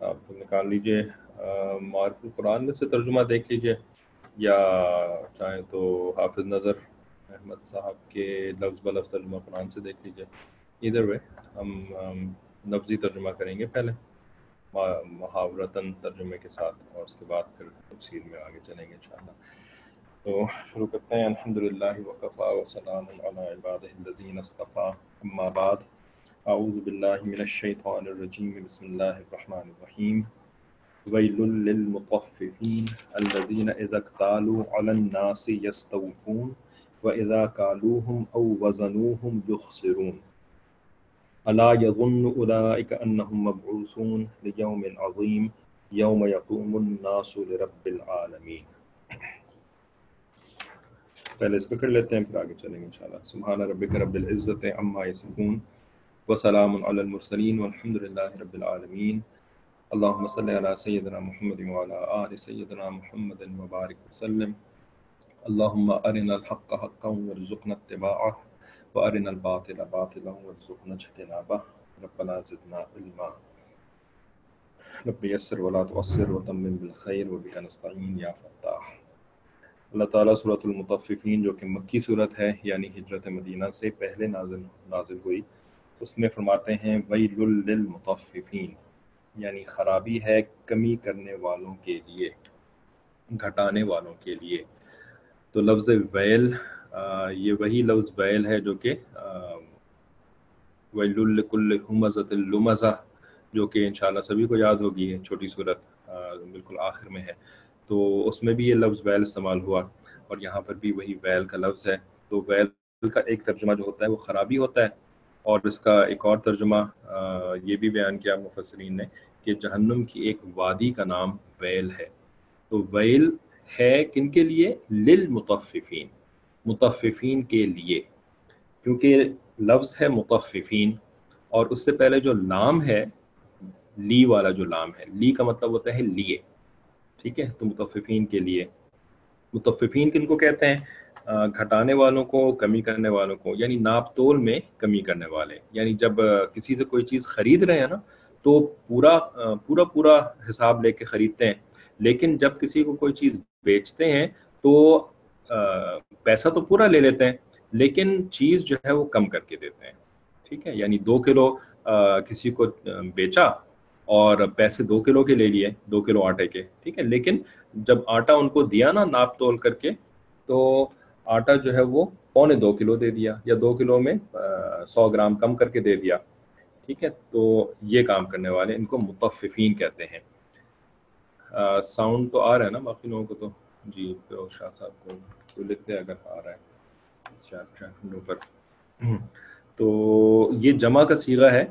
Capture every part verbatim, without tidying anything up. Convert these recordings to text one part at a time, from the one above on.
آپ نکال لیجئے، معارف القرآن میں سے ترجمہ دیکھ لیجئے، یا چاہیں تو حافظ نظر احمد صاحب کے لفظ بلفظ ترجمہ قرآن سے دیکھ لیجئے. ادھر وے ہم لفظی ترجمہ کریں گے پہلے محاورتاً ترجمے کے ساتھ، اور اس کے بعد پھر تفسیر میں آگے چلیں گے انشاءاللہ. تو شروع کرتے ہیں. الحمدللہ وکفا وسلام علی عبادہ الذین اصطفیٰ، اما بعد. اعوذ باللہ من الشیطان الرجیم، بسم اللہ الرحمن الرحیم. ویل للمطففین الذین اذا اکتالوا علی الناس یستوفون واذا کالوہم او وزنوہم یخسرون. الا یظن اولئک انہم مبعوثون لیوم عظیم یوم یقوم الناس لرب العالمین. پہلے اس کو کر لیتے ہیں پھر آگے چلیں گے انشاءاللہ. سبحان ربک رب العزت عما یصفون وسلام علی المرسلین والحمد للہ رب العالمین. اللہم صلی علی سیدنا محمد وعلی آل سیدنا محمد وبارک وسلم. اللہم ارنا الحق حقا وارزقنا اتباعہ وارنا الباطل باطلا وارزقنا اجتنابہ. ربنا زدنا علما. رب یسر ولا تعسر وتمم بالخیر وبک نستعین یا فتاح. اللہ تعالیٰ سورۃ المطففین جو کہ مکی صورت ہے، یعنی ہجرت مدینہ سے پہلے نازل نازل ہوئی، اس میں فرماتے ہیں ویل للمطففین، یعنی خرابی ہے کمی کرنے والوں کے لیے، گھٹانے والوں کے لیے. تو لفظ ویل آ, یہ وہی لفظ ویل ہے جو کہ ویل لکل ہمزۃ لمزہ، جو کہ انشاءاللہ سبھی کو یاد ہوگی ہے، چھوٹی صورت بالکل آخر میں ہے. تو اس میں بھی یہ لفظ ویل استعمال ہوا، اور یہاں پر بھی وہی ویل کا لفظ ہے. تو ویل کا ایک ترجمہ جو ہوتا ہے وہ خرابی ہوتا ہے، اور اس کا ایک اور ترجمہ یہ بھی بیان کیا مفسرین نے کہ جہنم کی ایک وادی کا نام ویل ہے. تو ویل ہے کن کے لیے؟ للمطففین، مطففین کے لیے، کیونکہ لفظ ہے مطففین، اور اس سے پہلے جو لام ہے، لی والا جو لام ہے، لی کا مطلب ہوتا ہے لیے، ٹھیک ہے. تو مطففین کے لیے. مطففین کن کو کہتے ہیں؟ گھٹانے والوں کو، کمی کرنے والوں کو، یعنی ناپ تول میں کمی کرنے والے. یعنی جب کسی سے کوئی چیز خرید رہے ہیں نا، تو پورا پورا پورا حساب لے کے خریدتے ہیں، لیکن جب کسی کو کوئی چیز بیچتے ہیں تو پیسہ تو پورا لے لیتے ہیں، لیکن چیز جو ہے وہ کم کر کے دیتے ہیں، ٹھیک ہے. یعنی دو کلو کسی کو بیچا اور پیسے دو کلو کے لے لیے، دو کلو آٹے کے، ٹھیک ہے. لیکن جب آٹا ان کو دیا نا ناپ تول کر کے، تو آٹا جو ہے وہ پونے دو کلو دے دیا، یا دو کلو میں سو گرام کم کر کے دے دیا، ٹھیک ہے. تو یہ کام کرنے والے ان کو مطففین کہتے ہیں. ساؤنڈ تو آ رہا ہے نا باقی لوگوں کو؟ تو جی فیروز شاہ صاحب کو تو لکھتے ہیں اگر آ رہا ہے چیٹ چیٹ پر. تو یہ جمع کا صیغہ ہے،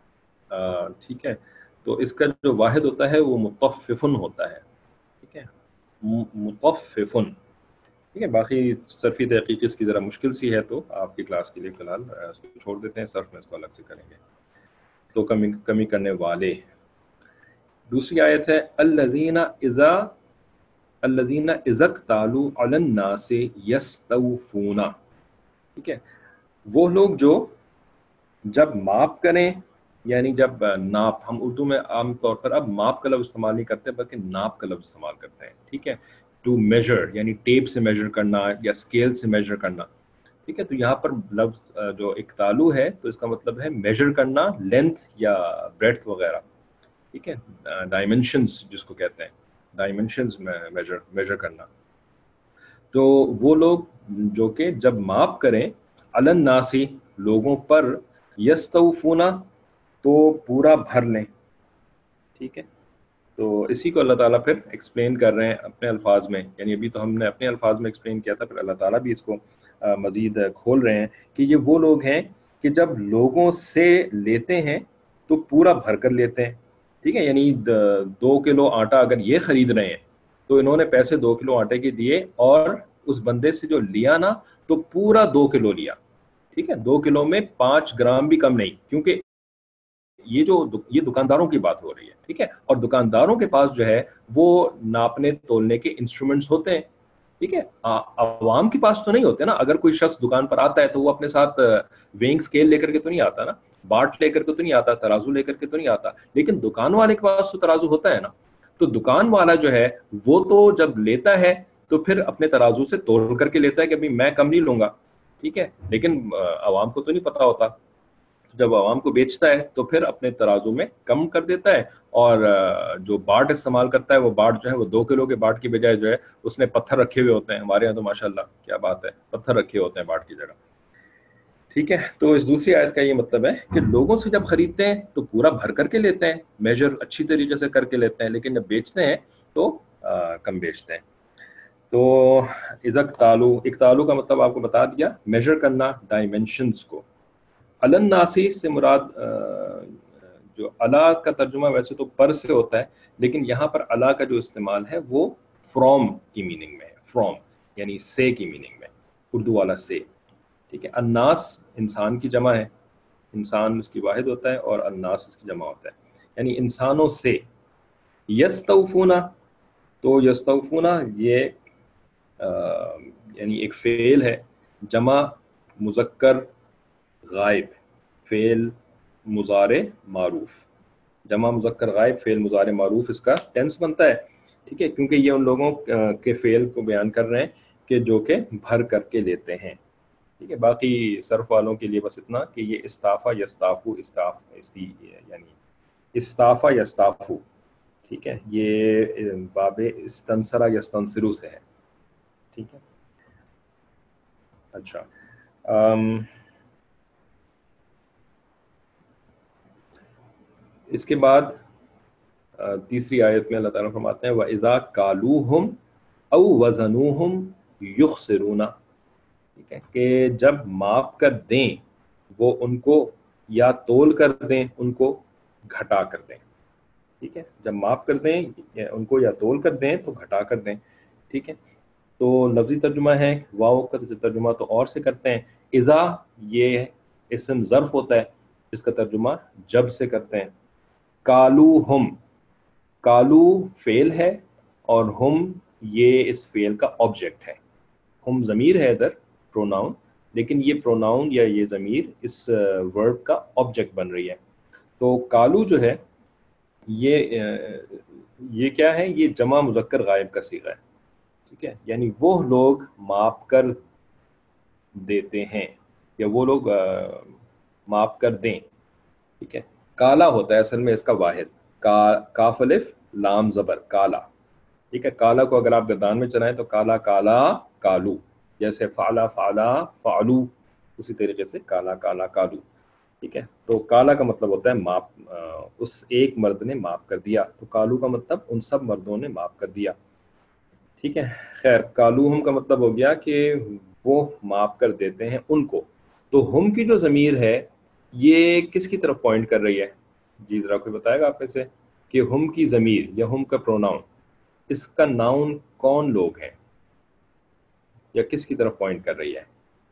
ٹھیک ہے. تو اس کا جو واحد ہوتا ہے وہ مطففن ہوتا ہے، ٹھیک ہے، مطففن، ٹھیک ہے. باقی صرفی تحقیق اس کی ذرا مشکل سی ہے، تو آپ کی کلاس کے لیے فی الحال اس کو چھوڑ دیتے ہیں، صرف میں اس کو الگ سے کریں گے. تو کمی کمی کرنے والے. دوسری آیت ہے الذین اذا الذین اذا اکتالوا علی الناس یستوفون، ٹھیک ہے. وہ لوگ جو جب ماپ کریں، یعنی جب ناپ، ہم اردو میں عام طور پر اب ماپ کا لفظ استعمال نہیں کرتے بلکہ ناپ کا لفظ استعمال کرتے ہیں، ٹھیک ہے. ٹو میجر، یعنی ٹیپ سے میجر کرنا یا اسکیل سے میجر کرنا، ٹھیک ہے. تو یہاں پر لفظ جو اکتالو ہے تو اس کا مطلب ہے میجر کرنا، لینتھ یا بریڈتھ وغیرہ، ٹھیک ہے. ڈائمنشنز جس کو کہتے ہیں، ڈائمنشنز میں میجر میجر کرنا. تو وہ لوگ جو کہ جب ماپ کریں علی الناس، لوگوں پر، یستوفون، تو پورا بھر لیں، ٹھیک ہے. تو اسی کو اللہ تعالیٰ پھر ایکسپلین کر رہے ہیں اپنے الفاظ میں، یعنی ابھی تو ہم نے اپنے الفاظ میں ایکسپلین کیا تھا، پھر اللہ تعالیٰ بھی اس کو مزید کھول رہے ہیں کہ یہ وہ لوگ ہیں کہ جب لوگوں سے لیتے ہیں تو پورا بھر کر لیتے ہیں، ٹھیک ہے. یعنی دو کلو آٹا اگر یہ خرید رہے ہیں تو انہوں نے پیسے دو کلو آٹے کے دیے، اور اس بندے سے جو لیا نا تو پورا دو کلو لیا، ٹھیک ہے. دو کلو میں پانچ گرام بھی کم نہیں، کیونکہ یہ جو یہ دکانداروں کی بات ہو رہی ہے، ٹھیک ہے. اور دکانداروں کے پاس جو ہے وہ ناپنے تولنے کے انسٹرومنٹس ہوتے ہیں، ٹھیک ہے. عوام کے پاس تو نہیں ہوتے نا. اگر کوئی شخص دکان پر آتا ہے تو وہ اپنے ساتھ ویئنگ اسکیل لے کر کے تو نہیں آتا نا. باٹ لے کر کے تو نہیں آتا, ترازو لے کر کے تو نہیں آتا, لیکن دکان والے کے پاس تو ترازو ہوتا ہے نا. تو دکان والا جو ہے وہ تو جب لیتا ہے تو پھر اپنے ترازو سے توڑ کر کے لیتا ہے کہ ابھی میں کم نہیں لوں گا, ٹھیک ہے, لیکن عوام کو تو نہیں پتا ہوتا. جب عوام کو بیچتا ہے تو پھر اپنے ترازو میں کم کر دیتا ہے, اور جو باٹ استعمال کرتا ہے وہ باٹ جو ہے وہ دو کلو کے باٹ کی بجائے جو ہے اس نے پتھر رکھے ہوئے ہوتے ہیں. ہمارے یہاں تو ماشاءاللہ کیا بات ہے, پتھر رکھے ہوتے ہیں باٹ کی جگہ, ٹھیک ہے. تو اس دوسری آیت کا یہ مطلب ہے کہ لوگوں سے جب خریدتے ہیں تو پورا بھر کر کے لیتے ہیں, میجر اچھی طریقے سے کر کے لیتے ہیں, لیکن جب بیچتے ہیں تو آ, کم بیچتے ہیں. تو ازک تالو, اکتالو کا مطلب آپ کو بتا دیا, میجر کرنا ڈائمینشنز کو. علن ناسی سے مراد جو علا کا ترجمہ ویسے تو پر سے ہوتا ہے, لیکن یہاں پر علا کا جو استعمال ہے وہ فرام کی میننگ میں ہے, فرام یعنی سے کی میننگ میں, اردو والا سے, ٹھیک ہے. الناس انسان کی جمع ہے, انسان اس کی واحد ہوتا ہے اور الناس اس کی جمع ہوتا ہے, یعنی انسانوں سے. یستوفونا, تو یستوفونا یہ آ, یعنی ایک فعل ہے, جمع مذکر غائب, فعل مضارع معروف, جمع مذکر غائب فعل مضارع معروف اس کا ٹینس بنتا ہے, ٹھیک ہے, کیونکہ یہ ان لوگوں کے فعل کو بیان کر رہے ہیں کہ جو کہ بھر کر کے لیتے ہیں, ٹھیک ہے. باقی صرف والوں کے لیے بس اتنا کہ یہ استافا یستافو, استاف استی یعنی استافا یستافو, ٹھیک ہے, یہ باب استنصرا یستنصرو سے ہے, ٹھیک ہے. اچھا, ام اس کے بعد تیسری آیت میں اللہ تعالیٰ فرماتے ہیں وَإِذَا كَالُوهُمْ أَوْ وَزَنُوهُمْ يُخْسِرُونَ, ٹھیک ہے, کہ جب ماپ کر دیں وہ ان کو, یا تول کر دیں ان کو, گھٹا کر دیں, ٹھیک ہے, جب ماپ کر دیں ان کو یا تول کر دیں تو گھٹا کر دیں, ٹھیک ہے. تو لفظی ترجمہ ہے, واو کا ترجمہ تو اور سے کرتے ہیں. اذا یہ اسم ظرف ہوتا ہے, اس کا ترجمہ جب سے کرتے ہیں. کالو ہم, کالو فعل ہے اور ہم یہ اس فعل کا آبجیکٹ ہے. ہم ضمیر ہے ادھر, پروناؤن, لیکن یہ پروناؤن یا یہ ضمیر اس ورب کا آبجیکٹ بن رہی ہے. تو کالو جو ہے یہ یہ کیا ہے, یہ جمع مذکر غائب کا صیغہ ہے, ٹھیک ہے, یعنی وہ لوگ ماپ کر دیتے ہیں یا وہ لوگ ماپ کر دیں, ٹھیک ہے. کالا ہوتا ہے اصل میں اس کا واحد, کا کاف الف لام زبر, کالا, ٹھیک ہے. کالا کو اگر آپ گردان میں چلائیں تو کالا کالا کالو, جیسے فعلا فعلا فعلو, اسی طریقے سے کالا کالا کالو, ٹھیک ہے. تو کالا کا مطلب ہوتا ہے ماپ, اس ایک مرد نے معاف کر دیا, تو کالو کا مطلب ان سب مردوں نے معاف کر دیا, ٹھیک ہے. خیر, کالوہم کا مطلب ہو گیا کہ وہ معاف کر دیتے ہیں ان کو. تو ہم کی جو ضمیر ہے یہ کس کی طرف پوائنٹ کر رہی ہے, جی ذرا کوئی بتائے گا آپ میں سے, کہ ہم کی ضمیر یا ہم کا پروناؤن, اس کا ناؤن کون لوگ ہیں یا کس کی طرف پوائنٹ کر رہی ہے؟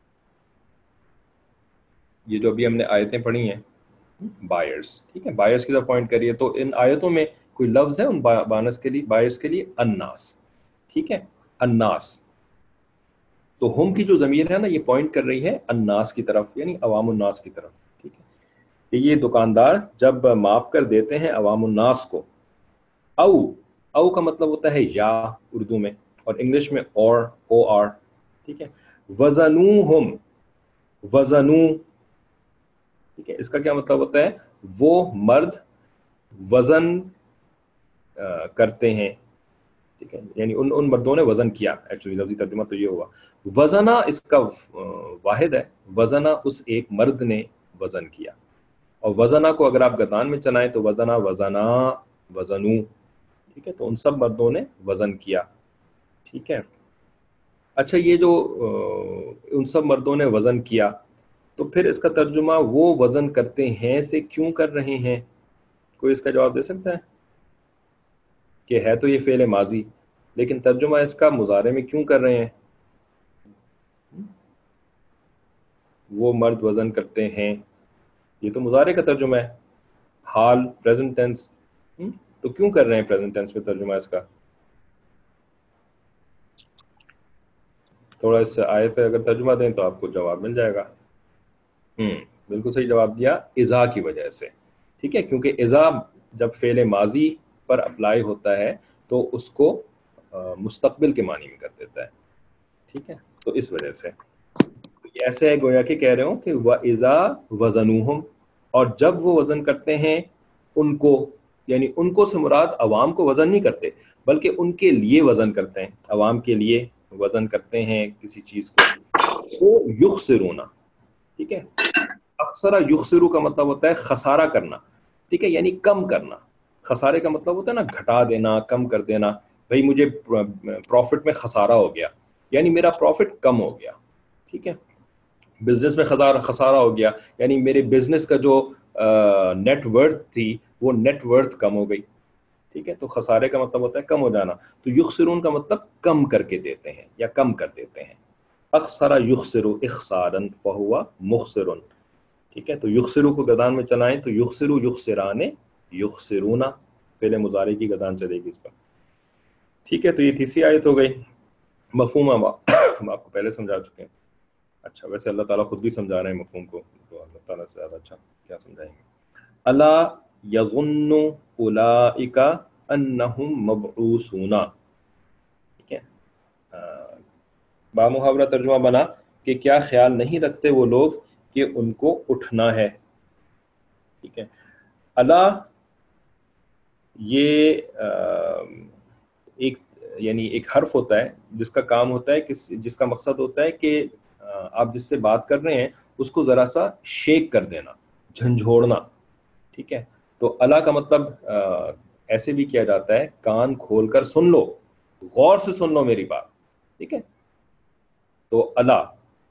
یہ جو ابھی ہم نے آیتیں پڑھی ہیں, بائرز, ٹھیک ہے, بائرز کی طرف پوائنٹ کریے. تو ان آیتوں میں کوئی لفظ ہے ان بانس کے لیے, بائرز کے لیے, الناس, ٹھیک ہے, الناس. تو ہم کی جو ضمیر ہے نا یہ پوائنٹ کر رہی ہے الناس کی طرف, یعنی عوام الناس کی طرف, ٹھیک ہے. کہ یہ دکاندار جب معاف کر دیتے ہیں عوام الناس کو. او, او کا مطلب ہوتا ہے یا اردو میں, اور انگلش میں اور, او آر, ٹھیک ہے. وزنوہم, وزنو, ٹھیک ہے, اس کا کیا مطلب ہوتا ہے, وہ مرد وزن کرتے ہیں, ٹھیک ہے, یعنی ان ان مردوں نے وزن کیا. ایکچولی لفظی ترجمہ تو یہ ہوا. وزنا اس کا واحد ہے, وزنا اس ایک مرد نے وزن کیا. اور وزنا کو اگر آپ گردان میں چلائیں تو وزنا وزنا وزنو, ٹھیک ہے, تو ان سب مردوں نے وزن کیا, ٹھیک ہے. اچھا, یہ جو ان سب مردوں نے وزن کیا, تو پھر اس کا ترجمہ وہ وزن کرتے ہیں سے کیوں کر رہے ہیں, کوئی اس کا جواب دے سکتا ہے؟ کہ ہے تو یہ فعل ماضی, لیکن ترجمہ اس کا مضارع میں کیوں کر رہے ہیں؟ وہ مرد وزن کرتے ہیں, یہ تو مضارع کا ترجمہ ہے, حال پریزنٹ ٹینس, تو کیوں کر رہے ہیں پریزنٹ ٹینس میں ترجمہ اس کا؟ تھوڑا اس آیت پہ اگر ترجمہ دیں تو آپ کو جواب مل جائے گا. ہم بالکل صحیح جواب دیا، اذا کی وجہ سے، ٹھیک ہے، کیونکہ اذا جب فعل ماضی پر اپلائی ہوتا ہے تو اس کو مستقبل کے معنی میں کر دیتا ہے، ٹھیک ہے، تو اس وجہ سے یہ ایسے ہے گویا کہ کہہ رہے ہوں کہ وَإِذَا وَزَنُوهُمْ، اور جب وہ وزن کرتے ہیں ان کو، یعنی ان کو سے مراد عوام کو وزن نہیں کرتے بلکہ ان کے لیے وزن کرتے ہیں، عوام کے لیے وزن کرتے ہیں کسی چیز کو، وہ یخسرون، ٹھیک ہے، اکثر یخسرو کا مطلب ہوتا ہے خسارہ کرنا، ٹھیک ہے، یعنی کم کرنا، خسارے کا مطلب ہوتا ہے نا گھٹا دینا، کم کر دینا، بھئی مجھے پروفٹ میں خسارہ ہو گیا، یعنی میرا پروفٹ کم ہو گیا، ٹھیک ہے، بزنس میں خسارہ ہو گیا، یعنی میرے بزنس کا جو نیٹ ورتھ تھی وہ نیٹ ورتھ کم ہو گئی، ٹھیک ہے، تو خسارے کا مطلب ہوتا ہے کم ہو جانا، تو یخسرون کا مطلب کم کر کے دیتے ہیں یا کم کر دیتے ہیں، اخسر یخسر اخسارا فہو مخسر، ٹھیک ہے، تو یخسرو کو گدان میں چلائیں تو یخسرو یخسران یخسرونا، پہلے مضارع کی گدان چلے گی اس پر، ٹھیک ہے، تو یہ تیسری آیت ہو گئی، مفہوم ہم آپ کو پہلے سمجھا چکے ہیں، اچھا ویسے اللہ تعالیٰ خود بھی سمجھا رہے ہیں مفہوم کو، تو اللہ تعالیٰ سے زیادہ اچھا کیا سمجھائیں گے، الا یظن اولئک انہم مبعوثون، ٹھیک ہے، با محاورہ ترجمہ بنا کہ کیا خیال نہیں رکھتے وہ لوگ کہ ان کو اٹھنا ہے، ٹھیک ہے، الا یہ ایک یعنی ایک حرف ہوتا ہے جس کا کام ہوتا ہے کس جس کا مقصد ہوتا ہے کہ آپ جس سے بات کر رہے ہیں اس کو ذرا سا شیک کر دینا، جھنجھوڑنا، ٹھیک ہے، تو الا کا مطلب ایسے بھی کیا جاتا ہے کان کھول کر سن لو، غور سے سن لو میری بات، ٹھیک ہے، تو الا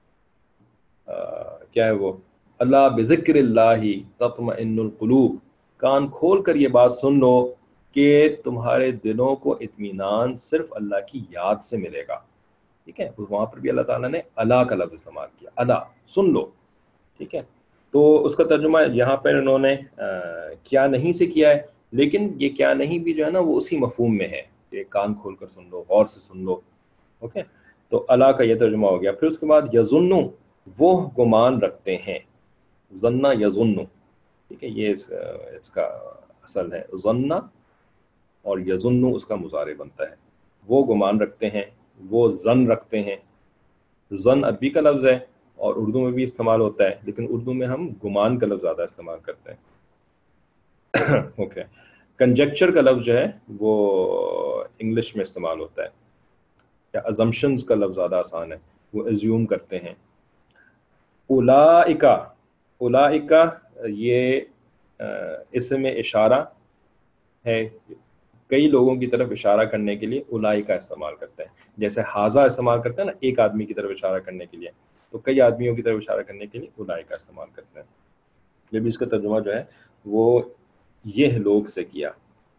کیا ہے وہ، اللہ بذکر اللہ تطمئن القلوب، کان کھول کر یہ بات سن لو کہ تمہارے دلوں کو اطمینان صرف اللہ کی یاد سے ملے گا، ٹھیک ہے، وہاں پر بھی اللہ تعالیٰ نے اللہ کا لفظ استعمال کیا، اللہ سن لو، ٹھیک ہے، تو اس کا ترجمہ یہاں پر انہوں نے کیا نہیں سے کیا ہے، لیکن یہ کیا نہیں بھی جو ہے نا وہ اسی مفہوم میں ہے کہ کان کھول کر سن لو، غور سے سن لو، اوکے، تو اللہ کا یہ ترجمہ ہو گیا، پھر اس کے بعد یظنو، وہ گمان رکھتے ہیں، ظن یظن، ٹھیک ہے، یہ اس, اس کا اصل ہے ظن، اور یظن اس کا مضارع بنتا ہے، وہ گمان رکھتے ہیں، وہ ظن رکھتے ہیں، ظن عربی کا لفظ ہے اور اردو میں بھی استعمال ہوتا ہے، لیکن اردو میں ہم گمان کا لفظ زیادہ استعمال کرتے ہیں، اوکے، کنجیکچر کا لفظ جو ہے وہ انگلش میں استعمال ہوتا ہے، یا ازمپشنز کا لفظ زیادہ آسان ہے، وہ ایزیوم کرتے ہیں، اولائکا، اولائکا یہ اسم اشارہ ہے، کئی لوگوں کی طرف اشارہ کرنے کے لیے اولائکا استعمال کرتے ہیں، جیسے حاضہ استعمال کرتے ہیں نا ایک آدمی کی طرف اشارہ کرنے کے لیے، تو کئی آدمیوں کی طرف اشارہ کرنے کے لیے اولائکا استعمال کرتے ہیں، یہ بھی اس کا ترجمہ جو ہے وہ یہ لوگ سے کیا،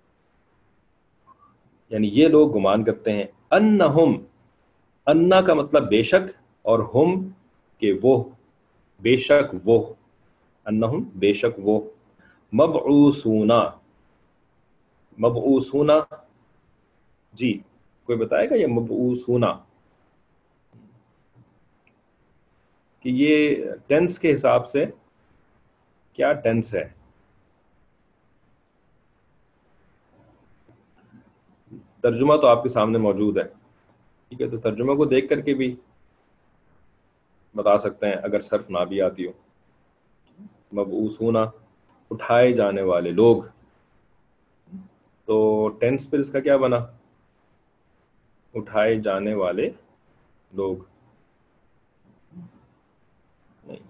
یعنی یہ لوگ گمان کرتے ہیں، انہم، انا کا مطلب بے شک، اور ہم کہ وہ، بے شک وہ، انہم بے شک وہ، مبعوثون، مبعوثون، جی کوئی بتائے گا یہ مبعوثون کہ یہ ٹینس کے حساب سے کیا ٹینس ہے؟ ترجمہ تو آپ کے سامنے موجود ہے، ٹھیک ہے، تو ترجمہ کو دیکھ کر کے بھی بتا سکتے ہیں اگر صرف نہ بھی آتی ہو، مبعوثون اٹھائے جانے والے لوگ، تو ٹینس پھر اس کا کیا بنا؟ اٹھائے جانے والے لوگ، نہیں،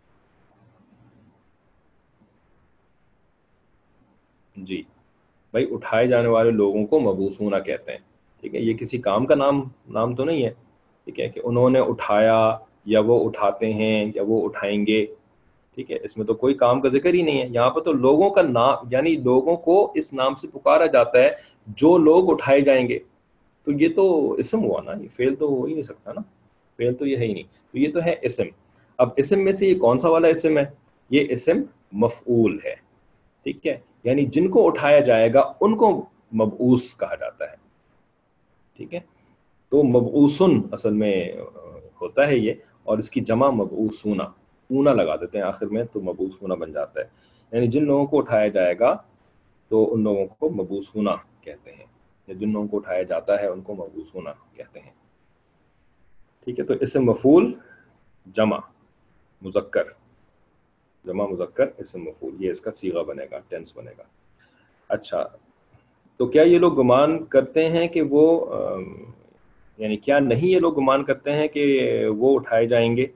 جی بھائی اٹھائے جانے والے لوگوں کو مبعوثون کہتے ہیں، ٹھیک ہے، یہ کسی کام کا نام نام تو نہیں ہے، ٹھیک ہے، کہ انہوں نے اٹھایا یا وہ اٹھاتے ہیں یا وہ اٹھائیں گے، ٹھیک ہے، اس میں تو کوئی کام کا ذکر ہی نہیں ہے، یہاں پر تو لوگوں کا نام، یعنی لوگوں کو اس نام سے پکارا جاتا ہے جو لوگ اٹھائے جائیں گے، تو یہ تو اسم ہوا نا، یہ فعل تو ہو ہی نہیں سکتا نا، فعل تو یہ ہے ہی نہیں، تو یہ تو ہے اسم، اب اسم میں سے یہ کون سا والا اسم ہے؟ یہ اسم مفعول ہے، ٹھیک ہے، یعنی جن کو اٹھایا جائے گا ان کو مبعوث کہا جاتا ہے، ٹھیک ہے، تو مبعوثن اصل میں ہوتا ہے یہ، اور اس کی جمع مبعوثون، اونا لگا دیتے ہیں آخر میں تو مبعوث ہونا بن جاتا ہے. یعنی جن لوگوں کو اٹھایا جائے گا تو ان لوگوں کو مبعوث ہونا کہتے ہیں، یا جن لوگوں کو اٹھایا جاتا ہے ان کو مبعوث ہونا کہتے ہیں. ٹھیک ہے، تو اسم مفعول جمع مذکر، جمع مذکر اسم مفعول، یہ اس کا صیغہ بنے گا، ٹینس بنے گا. اچھا، تو کیا یہ لوگ گمان کرتے ہیں کہ وہ یعنی کیا نہیں یہ لوگ گمان کرتے ہیں کہ وہ اٹھائے جائیں گے؟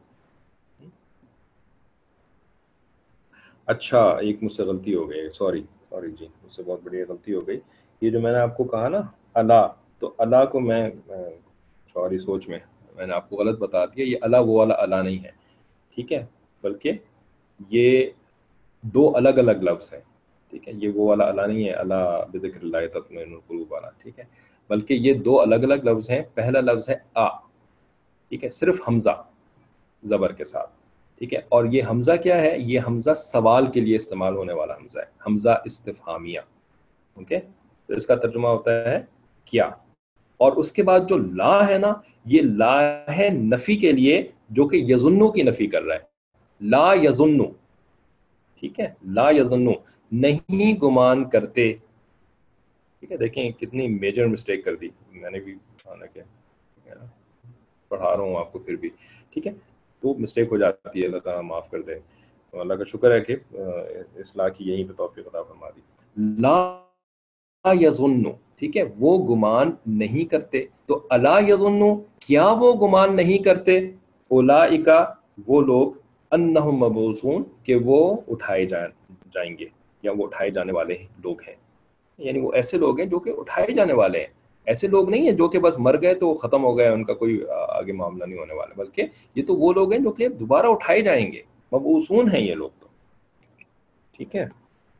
اچھا، ایک مجھ سے غلطی ہو گئی، سوری سوری جی، مجھ سے بہت بڑی غلطی ہو گئی. یہ جو میں نے آپ کو کہا نا اللہ، تو اللہ کو میں سوری سوچ میں میں نے آپ کو غلط بتا دیا. یہ اللہ وہ والا اللہ نہیں ہے، ٹھیک ہے، بلکہ یہ دو الگ الگ لفظ ہیں. ٹھیک ہے، یہ وہ والا اللہ نہیں ہے، اللہ بذکر اللہ تطمئن القلوب والا، ٹھیک ہے، بلکہ یہ دو الگ الگ لفظ ہیں. پہلا لفظ ہے آ، ٹھیک ہے، صرف حمزہ زبر کے ساتھ، ٹھیک ہے، اور یہ حمزہ کیا ہے؟ یہ حمزہ سوال کے لیے استعمال ہونے والا حمزہ ہے، حمزہ استفہامیہ. اوکے، تو اس کا ترجمہ ہوتا ہے کیا. اور اس کے بعد جو لا ہے نا، یہ لا ہے نفی کے لیے، جو کہ یظنو کی نفی کر رہا ہے. لا یظنو، ٹھیک ہے، لا یظنو، نہیں گمان کرتے. ٹھیک ہے، دیکھیں کتنی میجر مسٹیک کر دی میں نے بھی، حالانکہ پڑھا رہا ہوں آپ کو پھر بھی. ٹھیک ہے، تو مسٹیک ہو جاتی ہے، اللہ تعالیٰ معاف کر دے. اللہ کا شکر ہے کہ اصلاح کی یہیں پہ توفیق عطا فرما دی. لا یظنو، ٹھیک ہے، وہ گمان نہیں کرتے. تو الا یظنو، کیا وہ گمان نہیں کرتے؟ اولئک، وہ لوگ، انہم مبعوثون، کہ وہ اٹھائے جائیں جائیں گے، یا وہ اٹھائے جانے والے لوگ ہیں. یعنی وہ ایسے لوگ ہیں جو کہ اٹھائے جانے والے ہیں. ایسے لوگ نہیں ہیں جو کہ بس مر گئے تو ختم ہو گئے، ان کا کوئی آگے معاملہ نہیں ہونے والا، بلکہ یہ تو وہ لوگ ہیں جو کہ دوبارہ اٹھائے جائیں گے، مبعوثون ہیں یہ لوگ تو. ٹھیک ہے،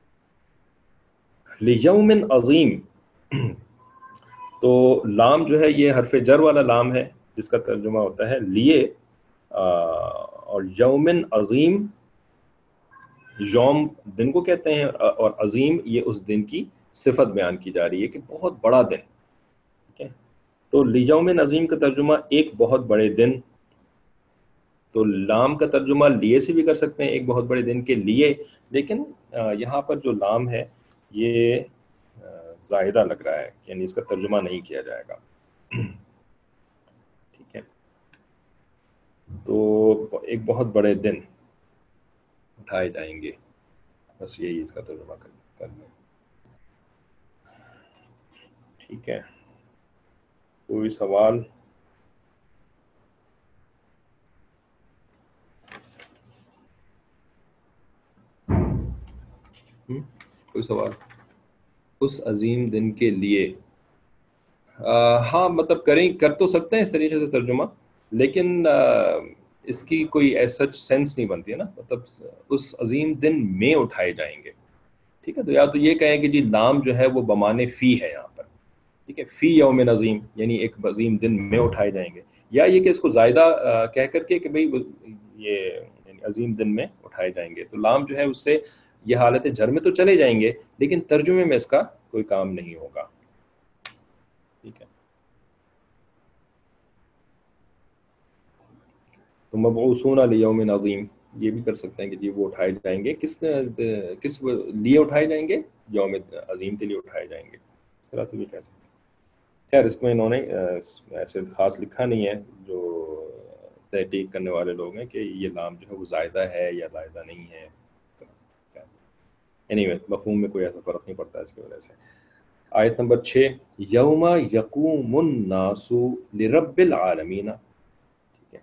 لیوم عظیم، تو لام جو ہے یہ حرف جر والا لام ہے، جس کا ترجمہ ہوتا ہے لیے. اور یومن عظیم، یوم دن کو کہتے ہیں، اور عظیم یہ اس دن کی صفت بیان کی جا رہی ہے کہ بہت بڑا دن. ٹھیک ہے، تو لیوم عظیم کا ترجمہ ایک بہت بڑے دن. تو لام کا ترجمہ لیے سے بھی کر سکتے ہیں، ایک بہت بڑے دن کے لیے، لیکن یہاں پر جو لام ہے یہ زائدہ لگ رہا ہے، یعنی اس کا ترجمہ نہیں کیا جائے گا. ٹھیک ہے، تو ایک بہت بڑے دن اٹھائے جائیں گے، بس یہی اس کا ترجمہ کرنا. ٹھیک ہے، کوئی سوال؟ کوئی سوال؟ اس عظیم دن کے لیے، ہاں مطلب کریں، کر تو سکتے ہیں اس طریقے سے ترجمہ، لیکن اس کی کوئی ایز سچ سینس نہیں بنتی ہے نا. مطلب اس عظیم دن میں اٹھائے جائیں گے. ٹھیک ہے، تو یا تو یہ کہیں کہ جی لام جو ہے وہ بمانے فی ہے یہاں پر. ٹھیک ہے، فی یوم عظیم، یعنی ایک عظیم دن میں اٹھائے جائیں گے، یا یہ کہ اس کو زائدہ کہہ کر کے کہ بھئی یہ یعنی عظیم دن میں اٹھائے جائیں گے. تو لام جو ہے اس سے یہ حالت جر میں تو چلے جائیں گے، لیکن ترجمے میں اس کا کوئی کام نہیں ہوگا. ٹھیک ہے، تو مبعوثون لیوم عظیم، یہ بھی کر سکتے ہیں کہ جی وہ اٹھائے جائیں گے. کس کس لیے اٹھائے جائیں گے؟ یوم عظیم کے لیے اٹھائے جائیں گے. اس طرح سے بھی کہہ سکتے ہیں. خیر، اس میں انہوں نے ایسے خاص لکھا نہیں ہے، جو تحقیق کرنے والے لوگ ہیں، کہ یہ لام جو ہے وہ زائدہ ہے یا زائدہ نہیں ہے. اینی وے، مفہوم میں کوئی ایسا فرق نہیں پڑتا اس کی وجہ سے. آیت نمبر چھ، یوم یقوم الناس لرب العالمین. ٹھیک ہے،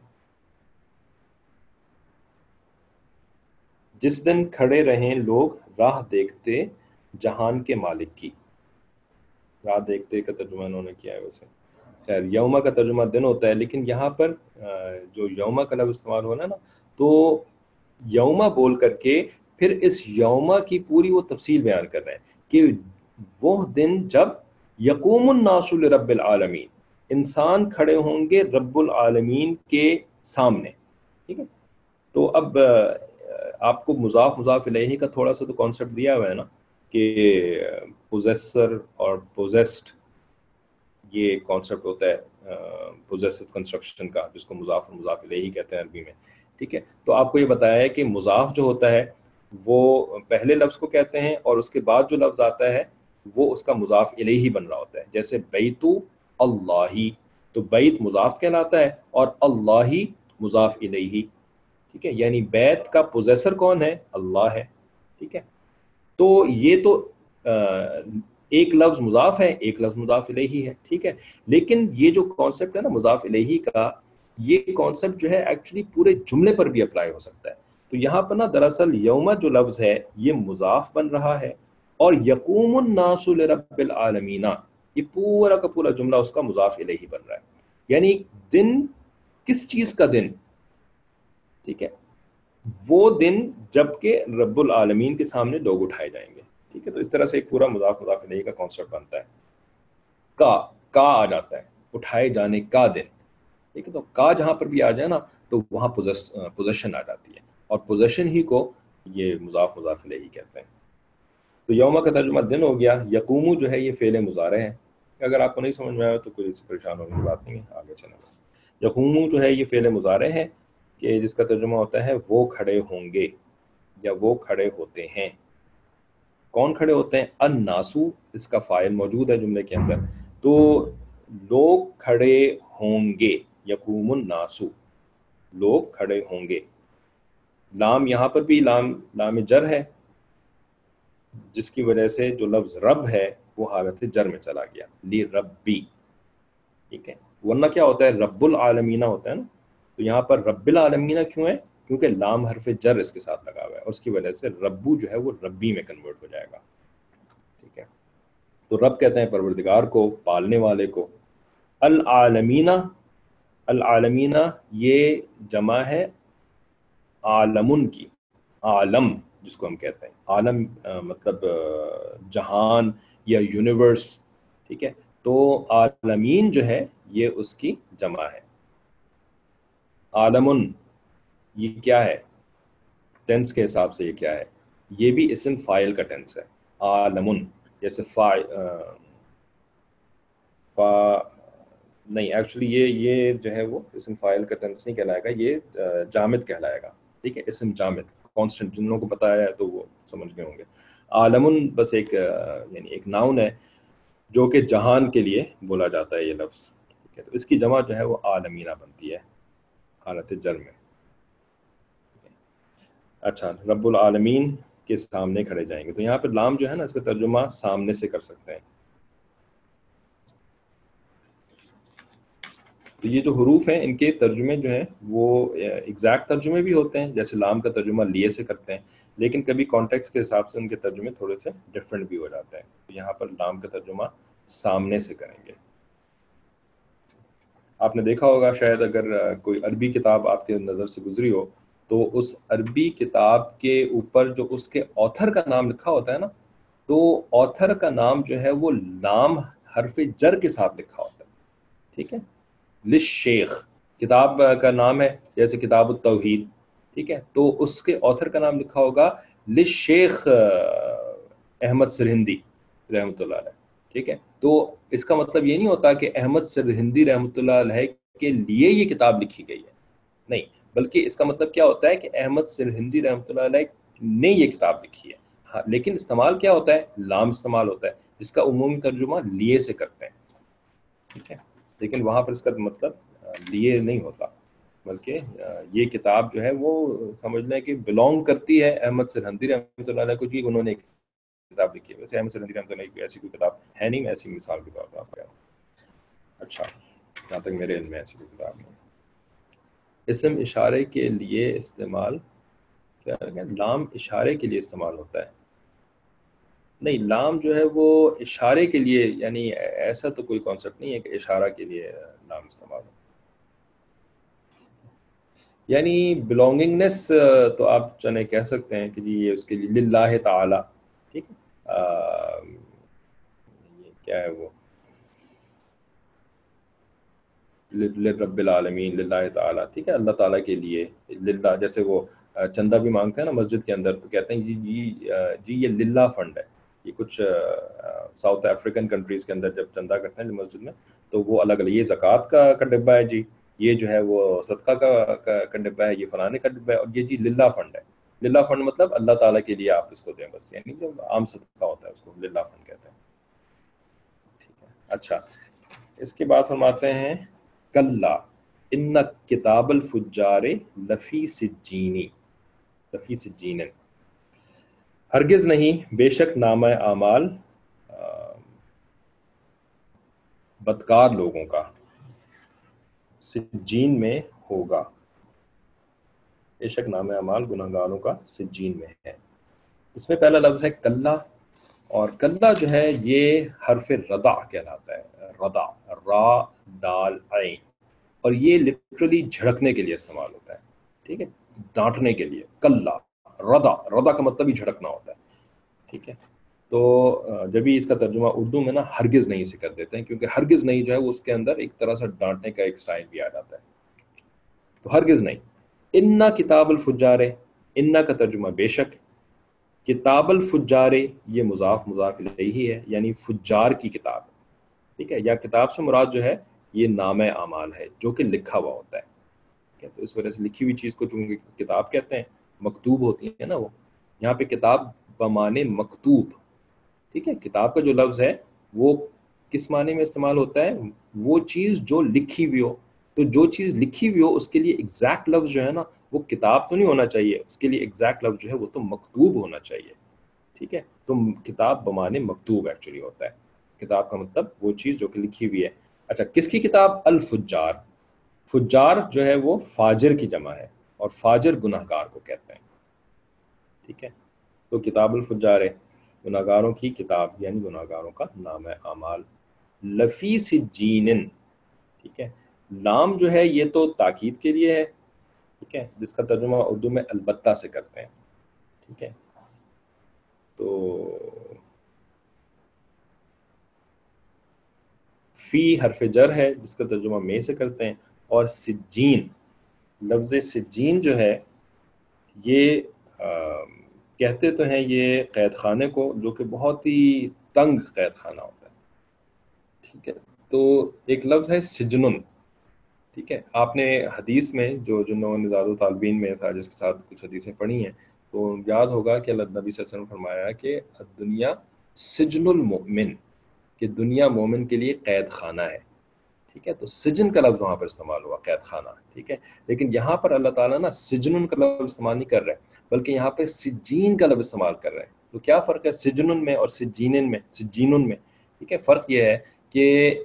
جس دن کھڑے رہیں لوگ راہ دیکھتے جہان کے مالک کی. راہ دیکھتے کا ترجمہ انہوں نے کیا ہے ویسے. خیر، یوما کا ترجمہ دن ہوتا ہے، لیکن یہاں پر جو یوما کا لفظ استعمال ہونا ہے نا، تو یوما بول کر کے پھر اس یوما کی پوری وہ تفصیل بیان کر رہے ہیں کہ وہ دن جب یقوم الناس لرب العالمین، انسان کھڑے ہوں گے رب العالمین کے سامنے. ٹھیک ہے، تو اب آپ کو مضاف مضاف الیہ کا تھوڑا سا تو کانسیپٹ دیا ہوا ہے نا، کہ پوزیسر اور پوزیسڈ، یہ کانسیپٹ ہوتا ہے پوزیسو کنسٹرکشن کا، جس کو مضاف اور مضاف الیہ کہتے ہیں عربی میں. ٹھیک ہے. تو آپ کو یہ بتایا ہے کہ مضاف جو ہوتا ہے وہ پہلے لفظ کو کہتے ہیں اور اس کے بعد جو لفظ آتا ہے وہ اس کا مضاف الیہ بن رہا ہوتا ہے. جیسے بیت اللہ، تو بیت مضاف کہلاتا ہے اور اللہ مضاف الیہ. ٹھیک ہے، یعنی بیت کا پوزیسر کون ہے؟ اللہ ہے. ٹھیک ہے، تو یہ تو ایک لفظ مضاف ہے، ایک لفظ مضاف الیہ ہے. ٹھیک ہے، لیکن یہ جو کانسیپٹ ہے نا مضاف الیہ کا، یہ کانسیپٹ جو ہے ایکچولی پورے جملے پر بھی اپلائی ہو سکتا ہے. تو یہاں پر نا دراصل یوم جو لفظ ہے یہ مضاف بن رہا ہے اور یقوم الناس لرب العالمین یہ پورا کا پورا جملہ اس کا مضاف الیہ بن رہا ہے. یعنی دن کس چیز کا دن؟ ٹھیک ہے، وہ دن جب کہ رب العالمین کے سامنے لوگ اٹھائے جائیں گے. ٹھیک ہے، تو اس طرح سے ایک پورا مضاف مضاف الیہ کا کانسیپٹ بنتا ہے. کا کا آ جاتا ہے، اٹھائے جانے کا دن. ٹھیک ہے، تو کا جہاں پر بھی آ جائے نا تو وہاں پوزیشن آ جاتی ہے اور پوزیشن ہی کو یہ مضاف مضاف الیہ کہتے ہیں. تو یوم کا ترجمہ دن ہو گیا. یقومو جو ہے یہ فعل مضارع ہے. اگر آپ کو نہیں سمجھ میں آیا تو کوئی پریشان ہونے کی بات نہیں ہے، آگے چلیں. بس یقومو جو ہے یہ فعل مضارع ہے کہ جس کا ترجمہ ہوتا ہے وہ کھڑے ہوں گے یا وہ کھڑے ہوتے ہیں. کون کھڑے ہوتے ہیں؟ الناسو، اس کا فاعل موجود ہے جملے کے اندر، تو لوگ کھڑے ہوں گے. یقوم الناسو، لوگ کھڑے ہوں گے. لام یہاں پر بھی لام لام جر ہے جس کی وجہ سے جو لفظ رب ہے وہ حالت جر میں چلا گیا، لی ربی. ٹھیک ہے، ورنہ کیا ہوتا ہے؟ رب العالمین ہوتا ہے نا. تو یہاں پر رب العالمین کیوں ہے؟ کیونکہ لام حرف جر اس کے ساتھ لگا ہوا ہے اور اس کی وجہ سے ربو جو ہے وہ ربی میں کنورٹ ہو جائے گا. ٹھیک ہے، تو رب کہتے ہیں پروردگار کو، پالنے والے کو. العالمین، العالمین یہ جمع ہے عالمن کی. عالم جس کو ہم کہتے ہیں عالم مطلب جہان یا یونیورس. ٹھیک ہے، تو عالمین جو ہے یہ اس کی جمع ہے. عالمن یہ کیا ہے ٹینس کے حساب سے؟ یہ کیا ہے؟ یہ بھی اسم فاعل کا ٹینس ہے. عالمن جیسے فا فا نہیں ایکچولی یہ یہ جو ہے وہ اسم فاعل کا ٹینس نہیں کہلائے گا، یہ جامد کہلائے گا. ٹھیک ہے، اسم جامد کانسٹنٹ، جن لوگوں کو پتہ ہے تو وہ سمجھ گئے ہوں گے. عالمن بس ایک یعنی ایک ناؤن ہے جو کہ جہان کے لیے بولا جاتا ہے یہ لفظ. ٹھیک ہے، تو اس کی جمع جو ہے وہ عالمینہ بنتی ہے حالت جر میں. اچھا، رب العالمین کے سامنے کھڑے جائیں گے. تو یہاں پہ لام جو ہے نا اس کا ترجمہ سامنے سے کر سکتے ہیں. تو یہ جو حروف ہیں ان کے ترجمے جو ہیں وہ ایگزیکٹ ترجمے بھی ہوتے ہیں، جیسے لام کا ترجمہ لیے سے کرتے ہیں، لیکن کبھی کانٹیکس کے حساب سے ان کے ترجمے تھوڑے سے ڈفرینٹ بھی ہو جاتے ہیں. تو یہاں پر لام کا ترجمہ سامنے سے کریں گے. آپ نے دیکھا ہوگا شاید اگر کوئی عربی کتاب آپ کے نظر سے گزری ہو تو اس عربی کتاب کے اوپر جو اس کے آتھر کا نام لکھا ہوتا ہے نا، تو آتھر کا نام جو ہے وہ لام حرف جر کے ساتھ لکھا ہوتا ہے. ٹھیک ہے، للشیخ کتاب کا نام ہے جیسے کتاب التوحید. ٹھیک ہے، تو اس کے آتھر کا نام لکھا ہوگا للشیخ احمد سرہندی رحمۃ اللہ علیہ. ٹھیک ہے، تو اس کا مطلب یہ نہیں ہوتا کہ احمد سرہندی رحمۃ اللہ علیہ کے لیے یہ کتاب لکھی گئی ہے، نہیں، بلکہ اس کا مطلب کیا ہوتا ہے کہ احمد سرہندی رحمۃ اللہ علیہ نے یہ کتاب لکھی ہے. ہاں، لیکن استعمال کیا ہوتا ہے؟ لام استعمال ہوتا ہے جس کا عمومی ترجمہ لیے سے کرتے ہیں. ٹھیک ہے، لیکن وہاں پر اس کا مطلب لیے نہیں ہوتا، بلکہ یہ کتاب جو ہے وہ سمجھ لیں کہ بلونگ کرتی ہے احمد سرہندی رحمۃ اللہ علیہ کو، کہ انہوں نے ایک کتاب لکھی ہے. ویسے احمد سرہندی رحمۃ اللہ کی ایسی کوئی کتاب ہے نہیں، میں ایسی مثال کے طور پر آپ کا. اچھا، جہاں تک میرے علم میں ایسی کوئی کتاب نہیں. اسم اشارے کے لیے استعمال کیا ہے؟ لام اشارے کے لیے استعمال ہوتا ہے. نہیں، لام جو ہے وہ اشارے کے لیے، یعنی ایسا تو کوئی کانسیپٹ نہیں ہے کہ اشارہ کے لیے لام استعمال ہو. یعنی بلونگنگنس تو آپ چنے کہہ سکتے ہیں کہ جی یہ اس کے لیے للہ تعالی. ٹھیک ہے، یہ کیا ہے وہ رب العالمین للہ تعالی. ٹھیک ہے، اللہ تعالیٰ کے لیے. للہ جیسے وہ چندہ بھی مانگتے ہیں نا مسجد کے اندر، تو کہتے ہیں جی جی جی یہ للہ فنڈ ہے. یہ کچھ ساؤتھ افریقن کنٹریز کے اندر جب چندہ کرتے ہیں مسجد میں تو وہ الگ الگ، یہ زکوٰۃ کا کا ڈبہ ہے جی، یہ جو ہے وہ صدقہ کا کا ڈبہ ہے، یہ فلانے کا ڈبہ ہے، اور یہ جی للہ فنڈ ہے. للہ فنڈ مطلب اللہ تعالیٰ کے لیے آپ اس کو دیں بس، یعنی جو عام صدقہ ہوتا ہے اس کو للہ فنڈ کہتے ہیں. ٹھیک ہے. اچھا، اس کے بعد فرماتے ہیں کلا ان کتاب الفجار لفی سجینی لفی سجین، ہرگز نہیں بے شک نامہ اعمال بدکار لوگوں کا سجین میں ہوگا. بے شک نامہ اعمال گناہگاروں کا سجین میں ہے. اس میں پہلا لفظ ہے کلا، اور کلا جو ہے یہ حرف ردع کہلاتا ہے. ردع، را دال عین، اور یہ لٹرلی جھڑکنے کے لیے استعمال ہوتا ہے. ٹھیک ہے، ڈانٹنے کے لیے. کلا ردع، ردع کا مطلب ہی جھڑکنا ہوتا ہے. ٹھیک ہے. تو جب بھی اس کا ترجمہ اردو میں نا ہرگز نہیں سے کر دیتے ہیں، کیونکہ ہرگز نہیں جو ہے وہ اس کے اندر ایک طرح سے ڈانٹنے کا ایک سٹائل بھی آ جاتا ہے. تو ہرگز نہیں. انا کتاب الفجار، انا کا ترجمہ بے شک، کتاب الفجار یہ مضاف مضاف الیہ ہے، یعنی فجار کی کتاب. ٹھیک ہے، یا کتاب سے مراد جو ہے یہ نامہ اعمال ہے جو کہ لکھا ہوا ہوتا ہے. ٹھیک ہے، تو اس وجہ سے لکھی ہوئی چیز کو چونکہ کتاب کہتے ہیں، مکتوب ہوتی ہے نا وہ. یہاں پہ کتاب بمانے مکتوب. ٹھیک ہے، کتاب کا جو لفظ ہے وہ کس معنی میں استعمال ہوتا ہے؟ وہ چیز جو لکھی ہوئی ہو. تو جو چیز لکھی ہوئی ہو اس کے لیے ایگزیکٹ لفظ جو ہے نا وہ کتاب تو نہیں ہونا چاہیے، اس کے لیے ایگزیکٹ لفظ جو ہے وہ تو مکتوب ہونا چاہیے. ٹھیک ہے، تو کتاب بمانے مکتوب ایکچولی ہوتا ہے. کتاب کا مطلب وہ چیز جو کہ لکھی ہوئی ہے. اچھا، کس کی کتاب؟ الفجار. فجار جو ہے وہ فاجر کی جمع ہے، اور فاجر گناہگار کو کہتے ہیں. ٹھیک ہے، تو کتاب الفجار گناہگاروں کی کتاب، یعنی گناہگاروں کا نام اعمال. لفی سجین، ٹھیک ہے، لام جو ہے یہ تو تاکید کے لیے ہے. ٹھیک ہے، جس کا ترجمہ اردو میں البتہ سے کرتے ہیں. ٹھیک ہے، تو فی حرف جر ہے جس کا ترجمہ میں سے کرتے ہیں، اور سجین، لفظ سجین جو ہے یہ آ, کہتے تو ہیں یہ قید خانے کو، جو کہ بہت ہی تنگ قید خانہ ہوتا ہے. ٹھیک ہے، تو ایک لفظ ہے سجنن. ٹھیک ہے، آپ نے حدیث میں جو جن لوگوں نے زیادہ طالبین میں تھا جس کے ساتھ کچھ حدیثیں پڑھی ہیں تو یاد ہوگا کہ اللہ نبی صلی اللہ علیہ وسلم نے فرمایا کہ دنیا سجن المؤمن، کہ دنیا مومن کے لیے قید خانہ ہے. ٹھیک ہے، تو سجن کا لفظ وہاں پر استعمال ہوا، قید خانہ. ٹھیک ہے، لیکن یہاں پر اللہ تعالیٰ نا سجن کا لفظ استعمال نہیں کر رہے، بلکہ یہاں پہ سجین کا لفظ استعمال کر رہے ہیں. تو کیا فرق ہے سجن میں اور سجین میں؟ سجین میں ٹھیک ہے، فرق یہ ہے کہ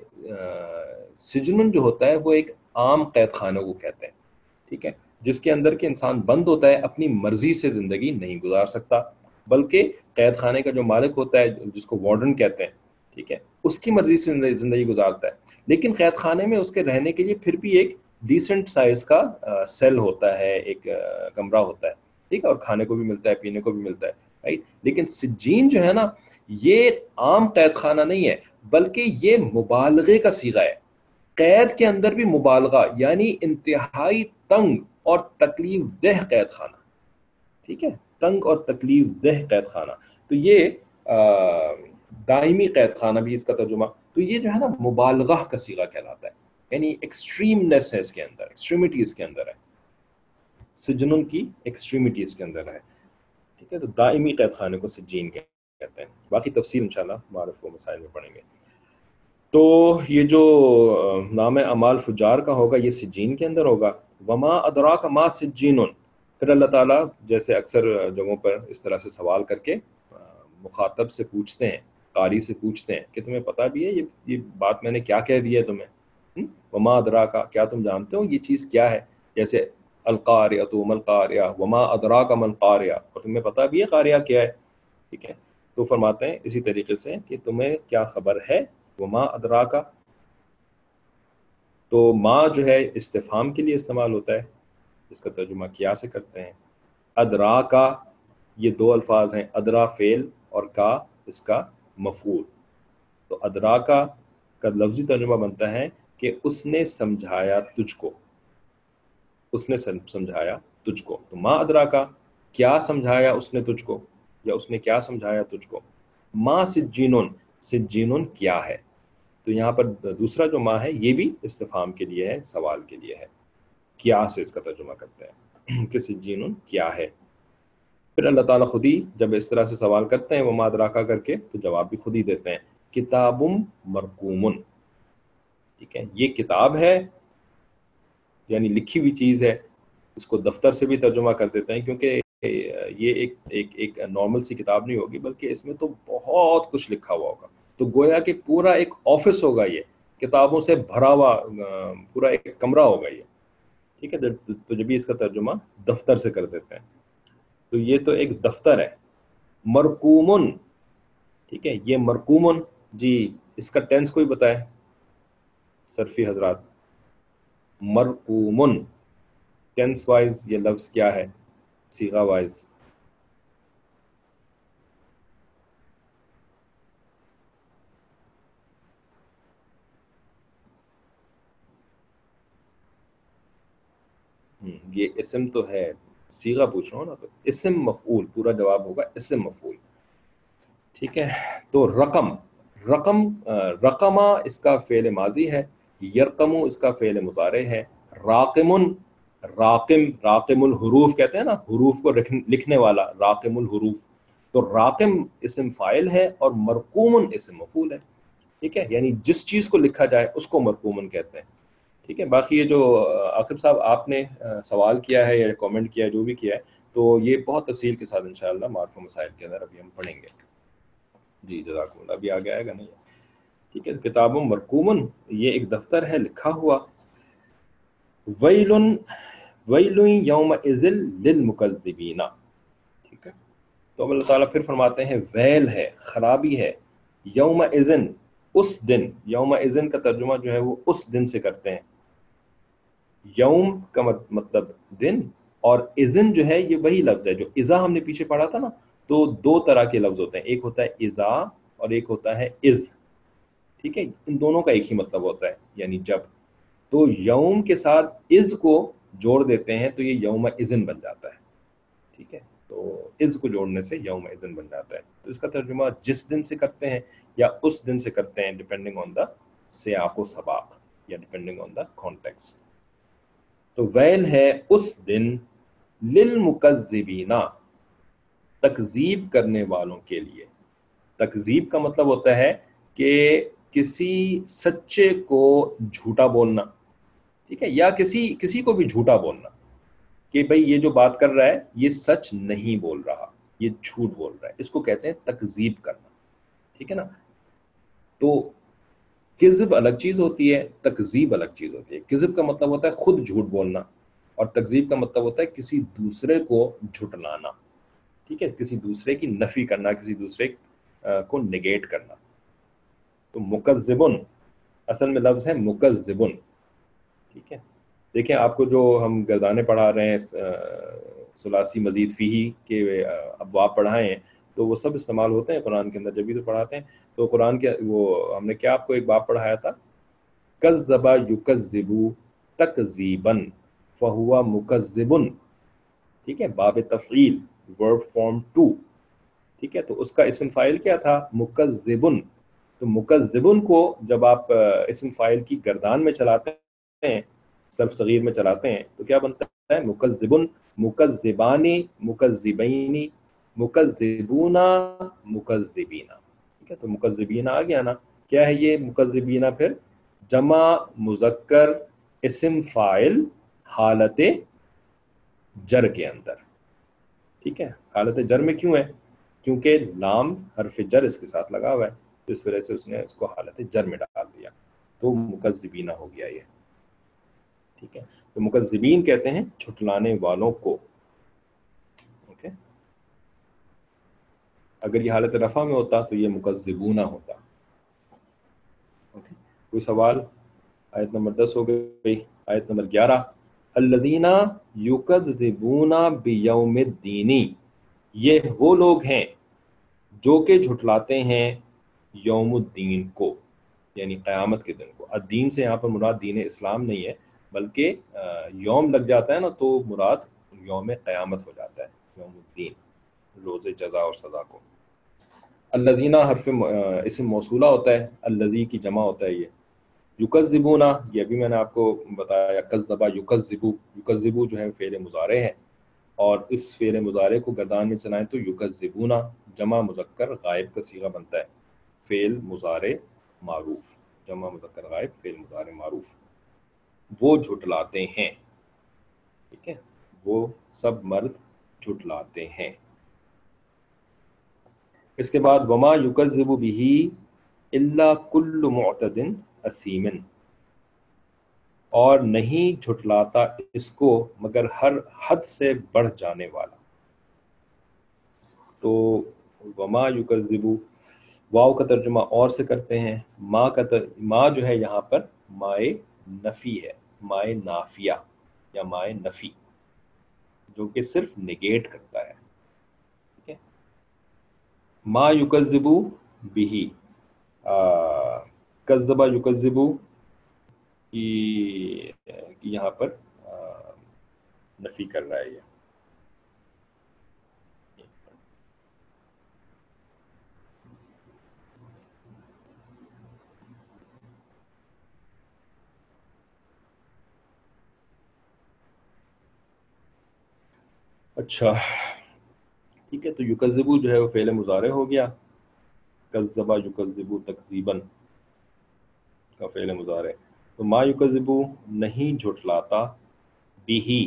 سجن جو ہوتا ہے وہ ایک عام قید خانہ کو کہتے ہیں. ٹھیک ہے، جس کے اندر کے انسان بند ہوتا ہے، اپنی مرضی سے زندگی نہیں گزار سکتا، بلکہ قید خانے کا جو مالک ہوتا ہے جس کو وارڈن کہتے ہیں، ٹھیک ہے، اس کی مرضی سے زندگی گزارتا ہے. لیکن قید خانے میں اس کے رہنے کے لیے پھر بھی ایک ڈیسنٹ سائز کا سیل ہوتا ہے، ایک کمرہ ہوتا ہے. ٹھیک ہے، اور کھانے کو بھی ملتا ہے، پینے کو بھی ملتا ہے، رائٹ. لیکن سجین جو ہے نا یہ عام قید خانہ نہیں ہے، بلکہ یہ مبالغے کا صیغہ ہے. قید کے اندر بھی مبالغہ، یعنی انتہائی تنگ اور تکلیف دہ قید خانہ. ٹھیک ہے، تنگ اور تکلیف دہ قید خانہ. تو یہ دائمی قید خانہ بھی اس کا ترجمہ. تو یہ جو ہے نا مبالغہ کا صیغہ کہلاتا ہے، یعنی ایکسٹریمنیس ہے اس کے اندر، ایکسٹریمٹی اس کے اندر ہے، سجنن کی ایکسٹریمٹی اس کے اندر ہے. ٹھیک ہے، تو دائمی قید خانے کو سجین کہتے ہیں. باقی تفصیل انشاءاللہ معرف و مسائل میں پڑھیں گے. تو یہ جو نام اعمال فجار کا ہوگا یہ سجین کے اندر ہوگا. وما ادراک ما سجین، پھر اللہ تعالیٰ جیسے اکثر جگہوں پر اس طرح سے سوال کر کے مخاطب سے پوچھتے ہیں، قاری سے پوچھتے ہیں کہ تمہیں پتہ بھی ہے یہ یہ بات میں نے کیا کہہ دی ہے تمہیں؟ وما ادراک، کیا تم جانتے ہو یہ چیز کیا ہے؟ جیسے القاریہ ما القاریہ وما ادراک ما القاریہ، اور تمہیں پتہ بھی ہے قاریہ کیا ہے. ٹھیک ہے، تو فرماتے ہیں اسی طریقے سے کہ تمہیں کیا خبر ہے. وما ادراکا، تو ما جو ہے استفہام کے لیے استعمال ہوتا ہے، اس کا ترجمہ کیا سے کرتے ہیں. ادراکا یہ دو الفاظ ہیں، ادرا فعل اور کا اس کا مفعول. تو ادراکا کا لفظی ترجمہ بنتا ہے کہ اس نے سمجھایا تجھ کو، اس نے سمجھایا تجھ کو. تو ما ادراکا، کیا سمجھایا اس نے تجھ کو، یا اس نے کیا سمجھایا تجھ کو. ما سجینن، سجینن کیا ہے. تو یہاں پر دوسرا جو ما ہے یہ بھی استفہام کے لیے ہے، سوال کے لیے ہے. کیا سے اس کا ترجمہ کرتے ہیں کہ سجین کیا ہے. پھر اللہ تعالیٰ خود ہی جب اس طرح سے سوال کرتے ہیں وہ ما ادراکا کر کے تو جواب بھی خود ہی دیتے ہیں، کتاب مرقوم. ٹھیک ہے، یہ کتاب ہے یعنی لکھی ہوئی چیز ہے. اس کو دفتر سے بھی ترجمہ کر دیتے ہیں کیونکہ یہ ایک ایک ایک نارمل سی کتاب نہیں ہوگی بلکہ اس میں تو بہت کچھ لکھا ہوا ہوگا. تو گویا کہ پورا ایک آفس ہوگا، یہ کتابوں سے بھرا ہوا پورا ایک کمرہ ہوگا یہ. ٹھیک ہے، تو جب بھی اس کا ترجمہ دفتر سے کر دیتے ہیں تو یہ تو ایک دفتر ہے. مرقومن، ٹھیک ہے، یہ مرقومن، جی اس کا ٹینس کوئی بتائے صرفی حضرات. مرقومن ٹینس وائز یہ لفظ کیا ہے صیغہ وائز؟ یہ اسم تو ہے، صیغہ پوچھ رہا ہوں نا، تو اسم مفعول پورا جواب ہوگا اسم مفعول. ٹھیک ہے، تو رقم رقم رقمہ اس کا فعل ماضی ہے، یرقم اس کا فعل مضارع ہے. راقمن راقم راقم الحروف کہتے ہیں نا، حروف کو لکھنے والا راقم الحروف. تو راقم اسم فاعل ہے اور مرقومن اسم مفعول ہے. ٹھیک ہے، یعنی جس چیز کو لکھا جائے اس کو مرقومن کہتے ہیں. ٹھیک ہے، باقی یہ جو عاقب صاحب آپ نے سوال کیا ہے یا کامنٹ کیا ہے جو بھی کیا ہے تو یہ بہت تفصیل کے ساتھ انشاءاللہ معارف و مسائل کے اندر ابھی ہم پڑھیں گے. جی جزاکم اللہ. ابھی آگے آئے گا نہیں. ٹھیک ہے، کتاب مرقومن یہ ایک دفتر ہے لکھا ہوا. ویل ویل یومئذ للمکذبین. ٹھیک ہے، تو اللہ تعالیٰ پھر فرماتے ہیں ویل ہے، خرابی ہے، یومئذ اس دن. یومئذ کا ترجمہ جو ہے وہ اس دن سے کرتے ہیں. یوم کا مطلب دن اور اذن جو ہے یہ وہی لفظ ہے جو اذا ہم نے پیچھے پڑھا تھا نا. تو دو طرح کے لفظ ہوتے ہیں، ایک ہوتا ہے اذا اور ایک ہوتا ہے اذ. ٹھیک ہے، ان دونوں کا ایک ہی مطلب ہوتا ہے یعنی جب. تو یوم کے ساتھ اذ کو جوڑ دیتے ہیں تو یہ یوم اذن بن جاتا ہے. ٹھیک ہے، تو اذ کو جوڑنے سے یوم اذن بن جاتا ہے. تو اس کا ترجمہ جس دن سے کرتے ہیں یا اس دن سے کرتے ہیں ڈیپینڈنگ آن دا سیاق و سباق یا ڈیپینڈنگ آن دا کانٹیکسٹ. تو ویل ہے اس دن للمکذبین تکذیب کرنے والوں کے لیے. تکذیب کا مطلب ہوتا ہے کہ کسی سچے کو جھوٹا بولنا. ٹھیک ہے، یا کسی کسی کو بھی جھوٹا بولنا کہ بھئی یہ جو بات کر رہا ہے یہ سچ نہیں بول رہا، یہ جھوٹ بول رہا ہے، اس کو کہتے ہیں تکذیب کرنا. ٹھیک ہے نا. تو کذب الگ چیز ہوتی ہے، تکذیب الگ چیز ہوتی ہے. کذب کا مطلب ہوتا ہے خود جھوٹ بولنا اور تکذیب کا مطلب ہوتا ہے کسی دوسرے کو جھٹلانا. ٹھیک ہے، کسی دوسرے کی نفی کرنا، کسی دوسرے کو نگیٹ کرنا. تو مکذبن اصل میں لفظ ہے مکذبن. ٹھیک ہے، دیکھیں آپ کو جو ہم گردانے پڑھا رہے ہیں ثلاثی مزید فیہی کے ابواب پڑھائے ہیں تو وہ سب استعمال ہوتے ہیں قرآن کے اندر جب بھی تو پڑھاتے ہیں. تو قرآن کے وہ ہم نے کیا آپ کو ایک باب پڑھایا تھا، کذب یکذب تکذیبا فہو مکذب. ٹھیک ہے، باب تفعیل ورب فارم ٹو. ٹھیک ہے، تو اس کا اسم فاعل کیا تھا مکذبن. تو مکذبن کو جب آپ اسم فاعل کی گردان میں چلاتے ہیں، صرف صغیر میں چلاتے ہیں تو کیا بنتا ہے مکذبن، مکذبانی، مکذبینی، مکذبون، مکذبین. ٹھیک ہے، تو مکذبین آ گیا نا. کیا ہے یہ مکذبین؟ پھر جمع مذکر اسم فاعل حالت جر کے اندر. ٹھیک ہے، حالت جر میں کیوں ہے؟ کیونکہ لام حرف جر اس کے ساتھ لگا ہوا ہے تو اس وجہ سے اس نے اس کو حالت جر میں ڈال دیا تو مکذبین ہو گیا یہ. ٹھیک ہے، تو مکذبین کہتے ہیں جھٹلانے والوں کو. اوکے، اگر یہ حالت رفع میں ہوتا تو یہ مکذبون ہوتا. اوکے، کوئی سوال؟ آیت نمبر دس ہو گئی. آیت نمبر گیارہ، الذین یکذبون بیوم الدین. یہ وہ لوگ ہیں جو کہ جھٹلاتے ہیں یوم الدین کو یعنی قیامت کے دن کو. الدین سے یہاں پر مراد دین اسلام نہیں ہے بلکہ یوم لگ جاتا ہے نا تو مراد یوم قیامت ہو جاتا ہے، یوم الدین، روز جزا اور سزا کو. الذین حرف اسم موصولہ ہوتا ہے، الذی کی جمع ہوتا ہے یہ. یکذبونا یہ بھی میں نے آپ کو بتایا، کذبا یکذبو، یکذبو جو ہے فعل مضارع ہے، اور اس فعل مضارع کو گردان میں چلائیں تو یکذبونا جمع مذکر غائب کا صیغہ بنتا ہے، فعل مضارع معروف، جمع مذکر غائب فعل مضارع معروف. وہ جھٹلاتے ہیں، ٹھیک ہے، وہ سب مرد جھٹلاتے ہیں. اس کے بعد وما یکذب بہ الا کل معتد اثیم، اور نہیں جھٹلاتا اس کو مگر ہر حد سے بڑھ جانے والا. تو وما یکذب، واو کا ترجمہ اور سے کرتے ہیں، ما کا تر... ما جو ہے یہاں پر مائے نفی ہے، مائے نافیہ یا مائے نفی، جو کہ صرف نگیٹ کرتا ہے. ٹھیک ہے، ما یکذب بہ، کذبہ یکذب کی کی یہاں پر آ، نفی کر رہا ہے یہ. اچھا ٹھیک ہے، تو یکذبو جو ہے وہ فعل مضارع ہو گیا، کذبہ یکذبو تکذیباً کا فعل مضارع. تو ما یکذبو نہیں جھٹلاتا، بھی،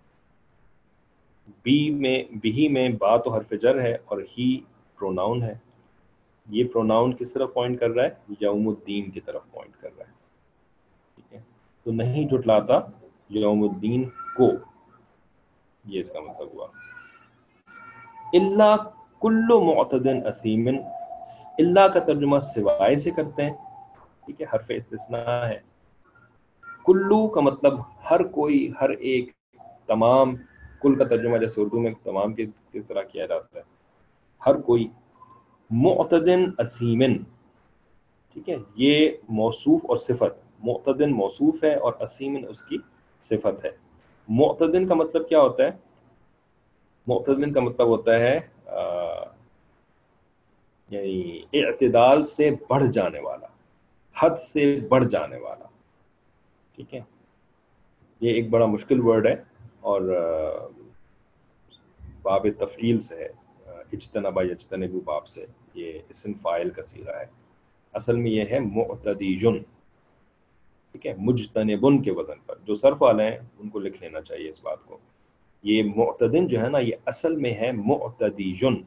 بی میں بھی میں با تو حرف جر ہے اور ہی پروناؤن ہے. یہ پروناؤن کس طرف پوائنٹ کر رہا ہے؟ یوم الدین کی طرف پوائنٹ کر رہا ہے. ٹھیک ہے، تو نہیں جھٹلاتا یوم الدین کو، یہ اس کا مطلب ہوا. اللہ کل معتد اثیم، اللہ کا ترجمہ سوائے سے کرتے ہیں. ٹھیک ہے، حرف استثناء ہے. کلو کا مطلب ہر کوئی، ہر ایک، تمام. کل کا ترجمہ جیسے اردو میں تمام کی کس طرح کیا جاتا ہے، ہر کوئی. معتدن اثیمن، ٹھیک ہے، یہ موصوف اور صفت، معتدن موصوف ہے اور اثیمن اس کی صفت ہے. معتدن کا مطلب کیا ہوتا ہے؟ معتدن کا مطلب ہوتا ہے آ، یعنی اعتدال سے بڑھ جانے والا، حد سے بڑھ جانے والا. ٹھیک ہے، یہ ایک بڑا مشکل ورڈ ہے اور باب تفعیل سے ہے، اجتنبا یجتنبو باب سے، یہ اسم فاعل کا صیغہ ہے. اصل میں یہ ہے معتدیجن، ٹھیک ہے، مجتنبن کے وزن پر. جو صرف والے ہیں ان کو لکھ لینا چاہیے اس بات کو. یہ معتدن جو ہے نا، یہ اصل میں ہے معتدیجن،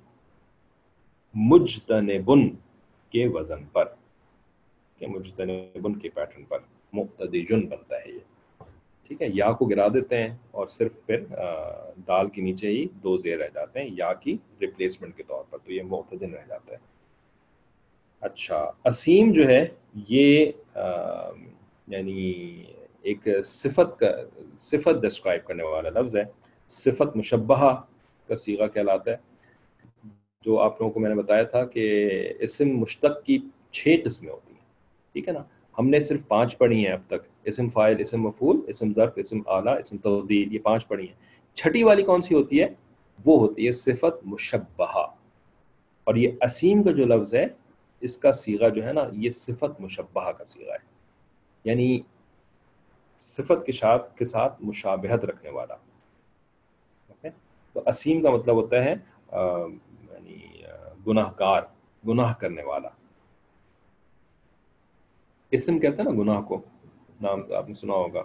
مجتنبن کے وزن پر، کہ مجتنبن کے پیٹرن پر معتدیجن بنتا ہے یہ. ٹھیک ہے، یا کو گرا دیتے ہیں اور صرف پھر دال کے نیچے ہی دو زیر رہ جاتے ہیں یا کی ریپلیسمنٹ کے طور پر، تو یہ معتدن رہ جاتا ہے. اچھا، اسیم جو ہے یہ آ، یعنی ایک صفت کا، صفت ڈسکرائب کرنے والا لفظ ہے. صفت مشبہہ کا صیغہ کہلاتا ہے. جو آپ لوگوں کو میں نے بتایا تھا کہ اسم مشتق کی چھ قسمیں ہوتی ہیں. ٹھیک ہے نا، ہم نے صرف پانچ پڑھی ہیں اب تک، اسم فاعل، اسم مفعول، اسم ظرف، اسم اعلیٰ، اسم تفضیل، یہ پانچ پڑھی ہیں. چھٹی والی کون سی ہوتی ہے؟ وہ ہوتی ہے صفت مشبہہ. اور یہ اسیم کا جو لفظ ہے اس کا صیغہ جو ہے نا، یہ صفت مشبہہ کا صیغہ ہے، یعنی صفت کے ساتھ کے ساتھ مشابہت رکھنے والا. اوکے، تو اسیم کا مطلب ہوتا ہے آ، یعنی گناہ گار، گناہ کرنے والا. اسم کہتے ہیں نا گناہ کو، نام آپ نے سنا ہوگا.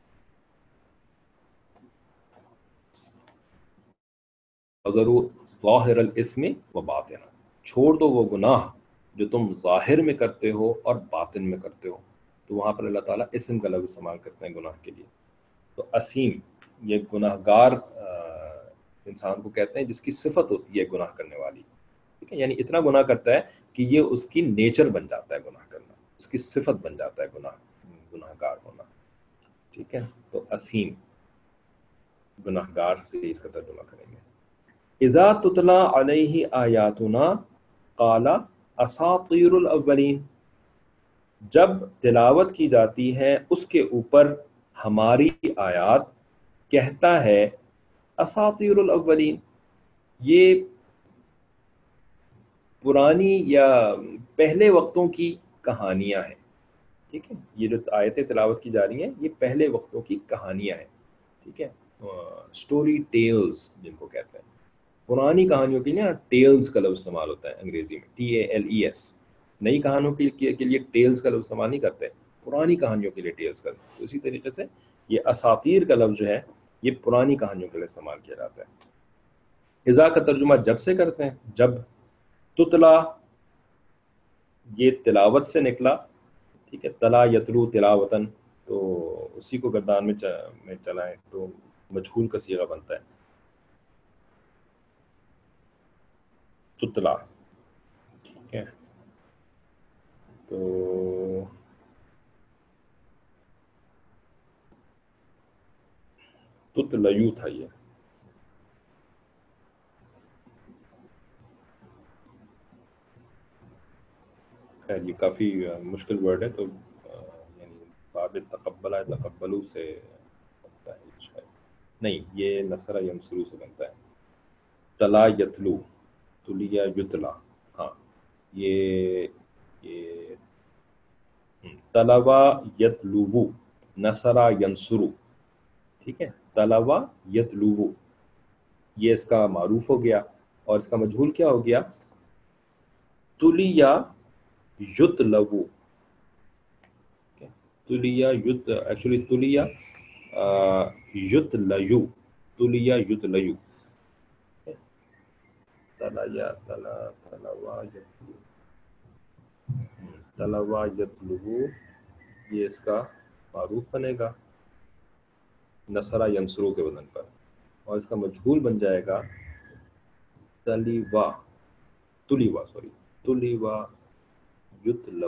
اگر وہ ظاہر الاسم و باطن، چھوڑ دو وہ گناہ جو تم ظاہر میں کرتے ہو اور باطن میں کرتے ہو. تو وہاں پر اللہ تعالیٰ اسم کا لفظ استعمال کرتے ہیں گناہ کے لیے. تو اسیم یہ گناہ گار انسان کو کہتے ہیں جس کی صفت ہوتی ہے گناہ کرنے والی. ٹھیک ہے، یعنی اتنا گناہ کرتا ہے کہ یہ اس کی نیچر بن جاتا ہے گناہ کرنا، اس کی صفت بن جاتا ہے گناہ گناہ گار ہونا. ٹھیک ہے، تو اسیم گناہ گار سے اس کا ترجمہ کریں گے. اذا تتلا علیہ آیاتنا قال اساطیر الاولین، جب تلاوت کی جاتی ہے اس کے اوپر ہماری آیات، کہتا ہے اساطیر الاولین، یہ پرانی یا پہلے وقتوں کی کہانیاں ہیں. ٹھیک ہے, یہ جو آیتیں تلاوت کی جا رہی ہیں یہ پہلے وقتوں کی کہانیاں ہیں. ٹھیک ہے, اسٹوری ٹیلز جن کو کہتے ہیں. پرانی کہانیوں کے لیے نا ٹیلز کا لفظ استعمال ہوتا ہے انگریزی میں, T A L E S. نئی کہانیوں کے کے لیے ٹیلز کا لفظ استعمال نہیں کرتے, پرانی کہانیوں کے لیے ٹیلز کرتے ہیں. اسی طریقے سے یہ اساطیر کا لفظ جو ہے یہ پرانی کہانیوں کے لیے استعمال کیا جاتا ہے. اذا کا ترجمہ جب سے کرتے ہیں, جب. تتلا یہ تلاوت سے نکلا. ٹھیک ہے, تلا یتلو تلاوتن, تو اسی کو گردان میں میں چلائیں تو مجہول کا صیغہ بنتا ہے تتلا. ٹھیک ہے, تو تتلیو تھا یہ. خیر یہ کافی مشکل ورڈ ہے, تو یعنی باب تقبلہ تقبلو سے بنتا ہے شاید, نہیں یہ نصرہ ینصرو سے بنتا ہے. تلا یتلو, تلیا یتلا, ہاں یہ یہ تلوا یتلوو, نصرہ ینصرو. ٹھیک ہے, تلوا یتلوو یہ اس کا معروف ہو گیا, اور اس کا مجہول کیا ہو گیا؟ تلیا یتلو. تلیا یت ایکچولی تلیا یتلیو, تلیا یتلیو. تلیا تلا تلوا یتلو, تلوا یتلو یہ اس کا معروف بنے گا نصرہ ینصرو کے وزن پر, اور اس کا مجہول بن جائے گا تلیوا, تلیوا سوری تلیوا یتلو,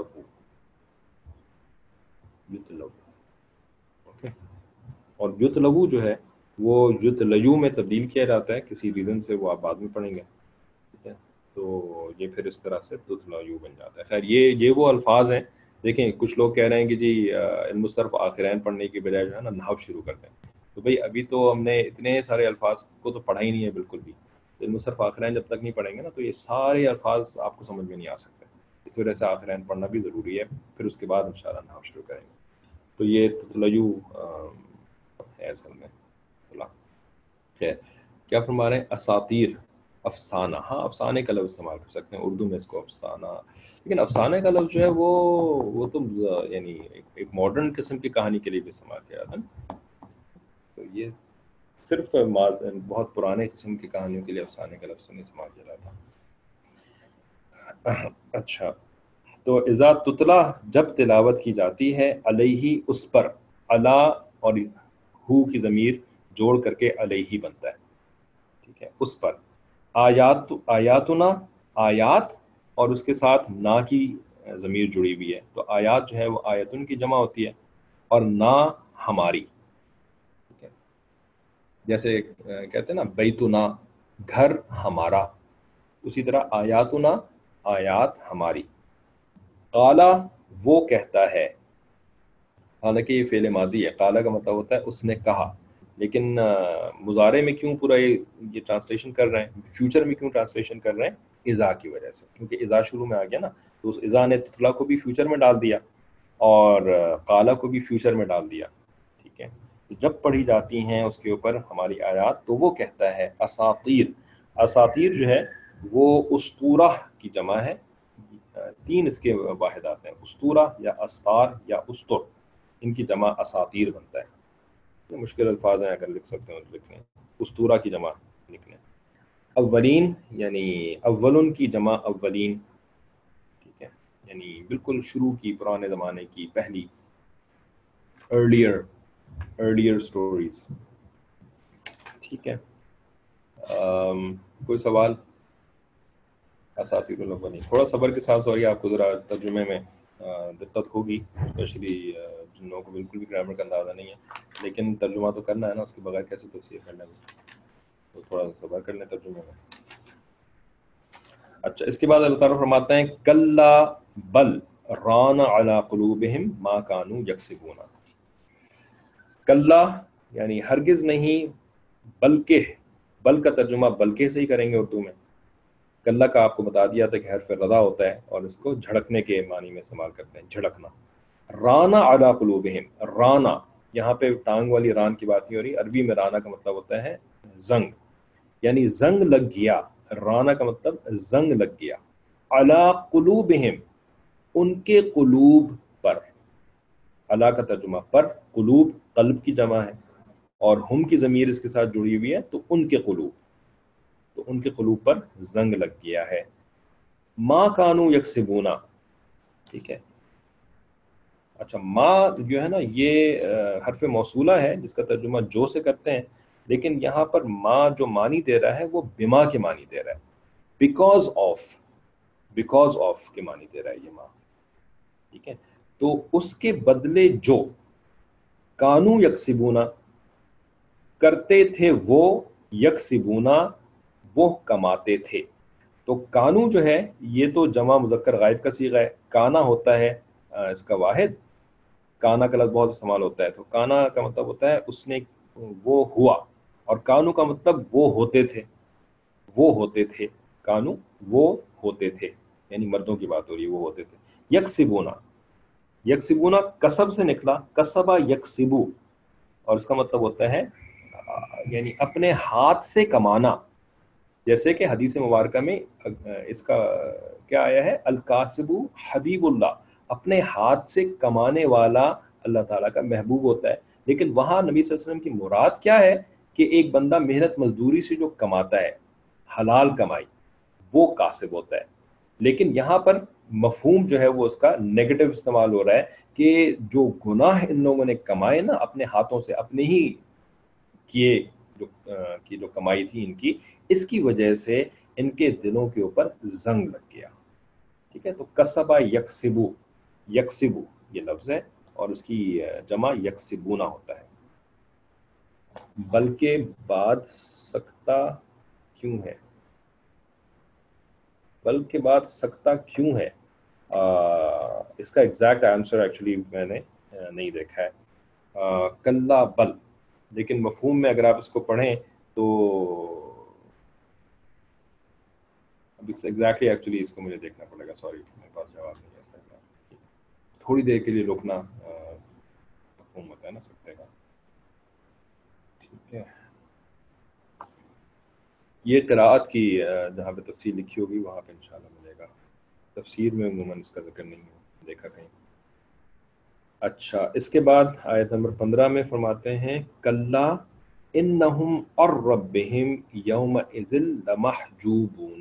یتلو. اوکے, اور یتلو جو ہے وہ یتلیو میں تبدیل کیا جاتا ہے کسی ریزن سے, وہ آپ بعد میں پڑھیں گے. ٹھیک ہے, تو یہ پھر اس طرح سے تتلیو بن جاتا ہے. خیر یہ یہ وہ الفاظ ہیں. دیکھیں کچھ لوگ کہہ رہے ہیں کہ جی علم الصرف آخرین پڑھنے کی بجائے جو ہے نا نحو شروع کرتے ہیں. تو بھئی ابھی تو ہم نے اتنے سارے الفاظ کو تو پڑھا ہی نہیں ہے بالکل بھی. علم الصرف آخرین جب تک نہیں پڑھیں گے نا تو یہ سارے الفاظ آپ کو سمجھ میں نہیں آ سکتے. اس وجہ سے آخرین پڑھنا بھی ضروری ہے, پھر اس کے بعد انشاءاللہ نحو شروع کریں گے. تو یہ تتلیو ہے اصل میں. خیر کیا فرما رہے ہیں؟ اساطیر, افسانہ. ہاں افسانے کا لفظ استعمال کر سکتے ہیں اردو میں اس کو افسانہ, لیکن افسانے کا لفظ جو ہے وہ وہ تو یعنی ایک ماڈرن قسم کی کہانی کے لیے بھی استعمال کیا جاتا ہے. تو یہ صرف بہت پرانے قسم کی کہانیوں کے لیے افسانے کا لفظ نہیں استعمال کیا جاتا. اچھا, تو اذا تتلا جب تلاوت کی جاتی ہے, علیہ اس پر, علا اور ہو کی ضمیر جوڑ کر کے علیہ بنتا ہے. ٹھیک ہے, اس پر. آیات آیاتنا, آیات اور اس کے ساتھ نا کی ضمیر جڑی ہوئی ہے, تو آیات جو ہے وہ آیتن کی جمع ہوتی ہے, اور نا ہماری. ٹھیک ہے, جیسے کہتے ہیں نا بیتنا, گھر ہمارا, اسی طرح آیاتنا, آیات ہماری. قالا وہ کہتا ہے, حالانکہ یہ فعل ماضی ہے, قالا کا مطلب ہوتا ہے اس نے کہا, لیکن مضارع میں کیوں پورا یہ یہ ٹرانسلیشن کر رہے ہیں, فیوچر میں کیوں ٹرانسلیشن کر رہے ہیں؟ اذا کی وجہ سے, کیونکہ اذا شروع میں آ گیا نا, تو اس اذا نے تتلا کو بھی فیوچر میں ڈال دیا اور قالا کو بھی فیوچر میں ڈال دیا. ٹھیک ہے, جب پڑھی جاتی ہیں اس کے اوپر ہماری آیات, تو وہ کہتا ہے اساطیر. اساطیر جو ہے وہ اسطورہ کی جمع ہے. تین اس کے واحدات ہیں, اسطورہ یا استار یا استر, ان کی جمع اساطیر بنتا ہے. یہ مشکل الفاظ ہیں, اگر لکھ سکتے ہیں تو لکھ لیں. اسطورہ کی جمع لکھ لیں. اولین یعنی اولن کی جمع اولین. ٹھیک ہے, یعنی بالکل شروع کی, پرانے زمانے کی, پہلی, ارلیئر ارلیئر سٹوریز. ٹھیک ہے, آم, کوئی سوال؟ اساطیر الاولین. تھوڑا صبر کے ساتھ, سوری آپ کو ذرا ترجمے میں دقت ہوگی, اسپیشلی جن لوگوں کو بالکل بھی گرامر کا اندازہ نہیں ہے, لیکن ترجمہ تو کرنا ہے نا, اس کے بغیر کیسے تفسیر کرنا ہے, تو تھوڑا صبر کر لیں ترجمے میں. اچھا, اس کے بعد اللہ تعالیٰ فرماتے ہیں کلا بل ران علی قلوبہم ما کانوا یکسبون. کلا یعنی ہرگز نہیں, بلکہ, بل کا ترجمہ بلکہ سے ہی کریں گے اردو میں. کلّا کا آپ کو بتا دیا تھا کہ حرف رضا ہوتا ہے اور اس کو جھڑکنے کے معنی میں استعمال کرتے ہیں، جھڑکنا. رانا علی قلوبہم، رانا یہاں پہ ٹانگ والی ران کی بات نہیں ہو رہی. عربی میں رانا کا مطلب ہوتا ہے زنگ، یعنی زنگ لگ گیا. رانا کا مطلب زنگ لگ گیا. علی قلوبہم، ان کے قلوب پر. علی کا ترجمہ پر، قلوب قلب کی جمع ہے اور ہم کی ضمیر اس کے ساتھ جڑی ہوئی ہے تو ان کے قلوب، تو ان کے قلوب پر زنگ لگ گیا ہے. ما کانو یکسبونا، ٹھیک ہے. اچھا ما جو ہے نا یہ حرف موصولہ ہے جس کا ترجمہ جو سے کرتے ہیں، لیکن یہاں پر ما جو معنی دے رہا ہے وہ بما کے معنی دے رہا ہے. بیکاز آف، بیکاز آف کے معنی دے رہا ہے یہ ما، ٹھیک ہے. تو اس کے بدلے جو، کانو یکسبونا کرتے تھے وہ، یکسبونا وہ کماتے تھے. تو کانو جو ہے یہ تو جمع مذکر غائب کا صیغہ ہے. کانا ہوتا ہے اس کا واحد، کانا کا لفظ بہت استعمال ہوتا ہے. تو کانا کا مطلب ہوتا ہے اس نے وہ ہوا، اور کانو کا مطلب وہ ہوتے تھے، وہ ہوتے تھے. کانو وہ ہوتے تھے، یعنی مردوں کی بات ہو رہی ہے، وہ ہوتے تھے. یکسبونا، یکسبونا کسب سے نکلا، کسبہ یکسبو، اور اس کا مطلب ہوتا ہے یعنی اپنے ہاتھ سے کمانا. جیسے کہ حدیث مبارکہ میں اس کا کیا آیا ہے، الکاسب حبیب اللہ، اپنے ہاتھ سے کمانے والا اللہ تعالیٰ کا محبوب ہوتا ہے. لیکن وہاں نبی صلی اللہ علیہ وسلم کی مراد کیا ہے کہ ایک بندہ محنت مزدوری سے جو کماتا ہے، حلال کمائی، وہ کاسب ہوتا ہے. لیکن یہاں پر مفہوم جو ہے وہ اس کا نیگیٹو استعمال ہو رہا ہے کہ جو گناہ ان لوگوں نے کمائے نا اپنے ہاتھوں سے، اپنے ہی کیے جو کی جو کمائی تھی ان کی، اس کی وجہ سے ان کے دلوں کے اوپر زنگ لگ گیا. ٹھیک ہے. تو کسبہ یکسبو، یکسبو یہ لفظ ہے اور اس کی جمع یکسبونا ہوتا ہے. بلکہ بعد سکتہ کیوں ہے، بلکہ بعد سکتہ کیوں ہے، آ, اس کا ایگزیکٹ آنسر ایکچولی میں نے نہیں دیکھا ہے. کلا بل، لیکن مفہوم میں اگر آپ اس کو پڑھیں تو اب ایگزیکٹلی ایکچولی اس کو مجھے دیکھنا پڑے گا. سوری میرے پاس جواب نہیں ہے اس کا. تھوڑی دیر کے لیے رکنا مفہوم ہوتا ہے نا سکتے کا. ٹھیک ہے. یہ قراءت کی جہاں پہ تفسیر لکھی ہوگی وہاں پہ انشاءاللہ ملے گا. تفسیر میں عموماً اس کا ذکر نہیں ہے دیکھا کہیں. اچھا اس کے بعد آیت نمبر پندرہ میں فرماتے ہیں کلا انہم عن ربہم یومئذ لمحجوبون.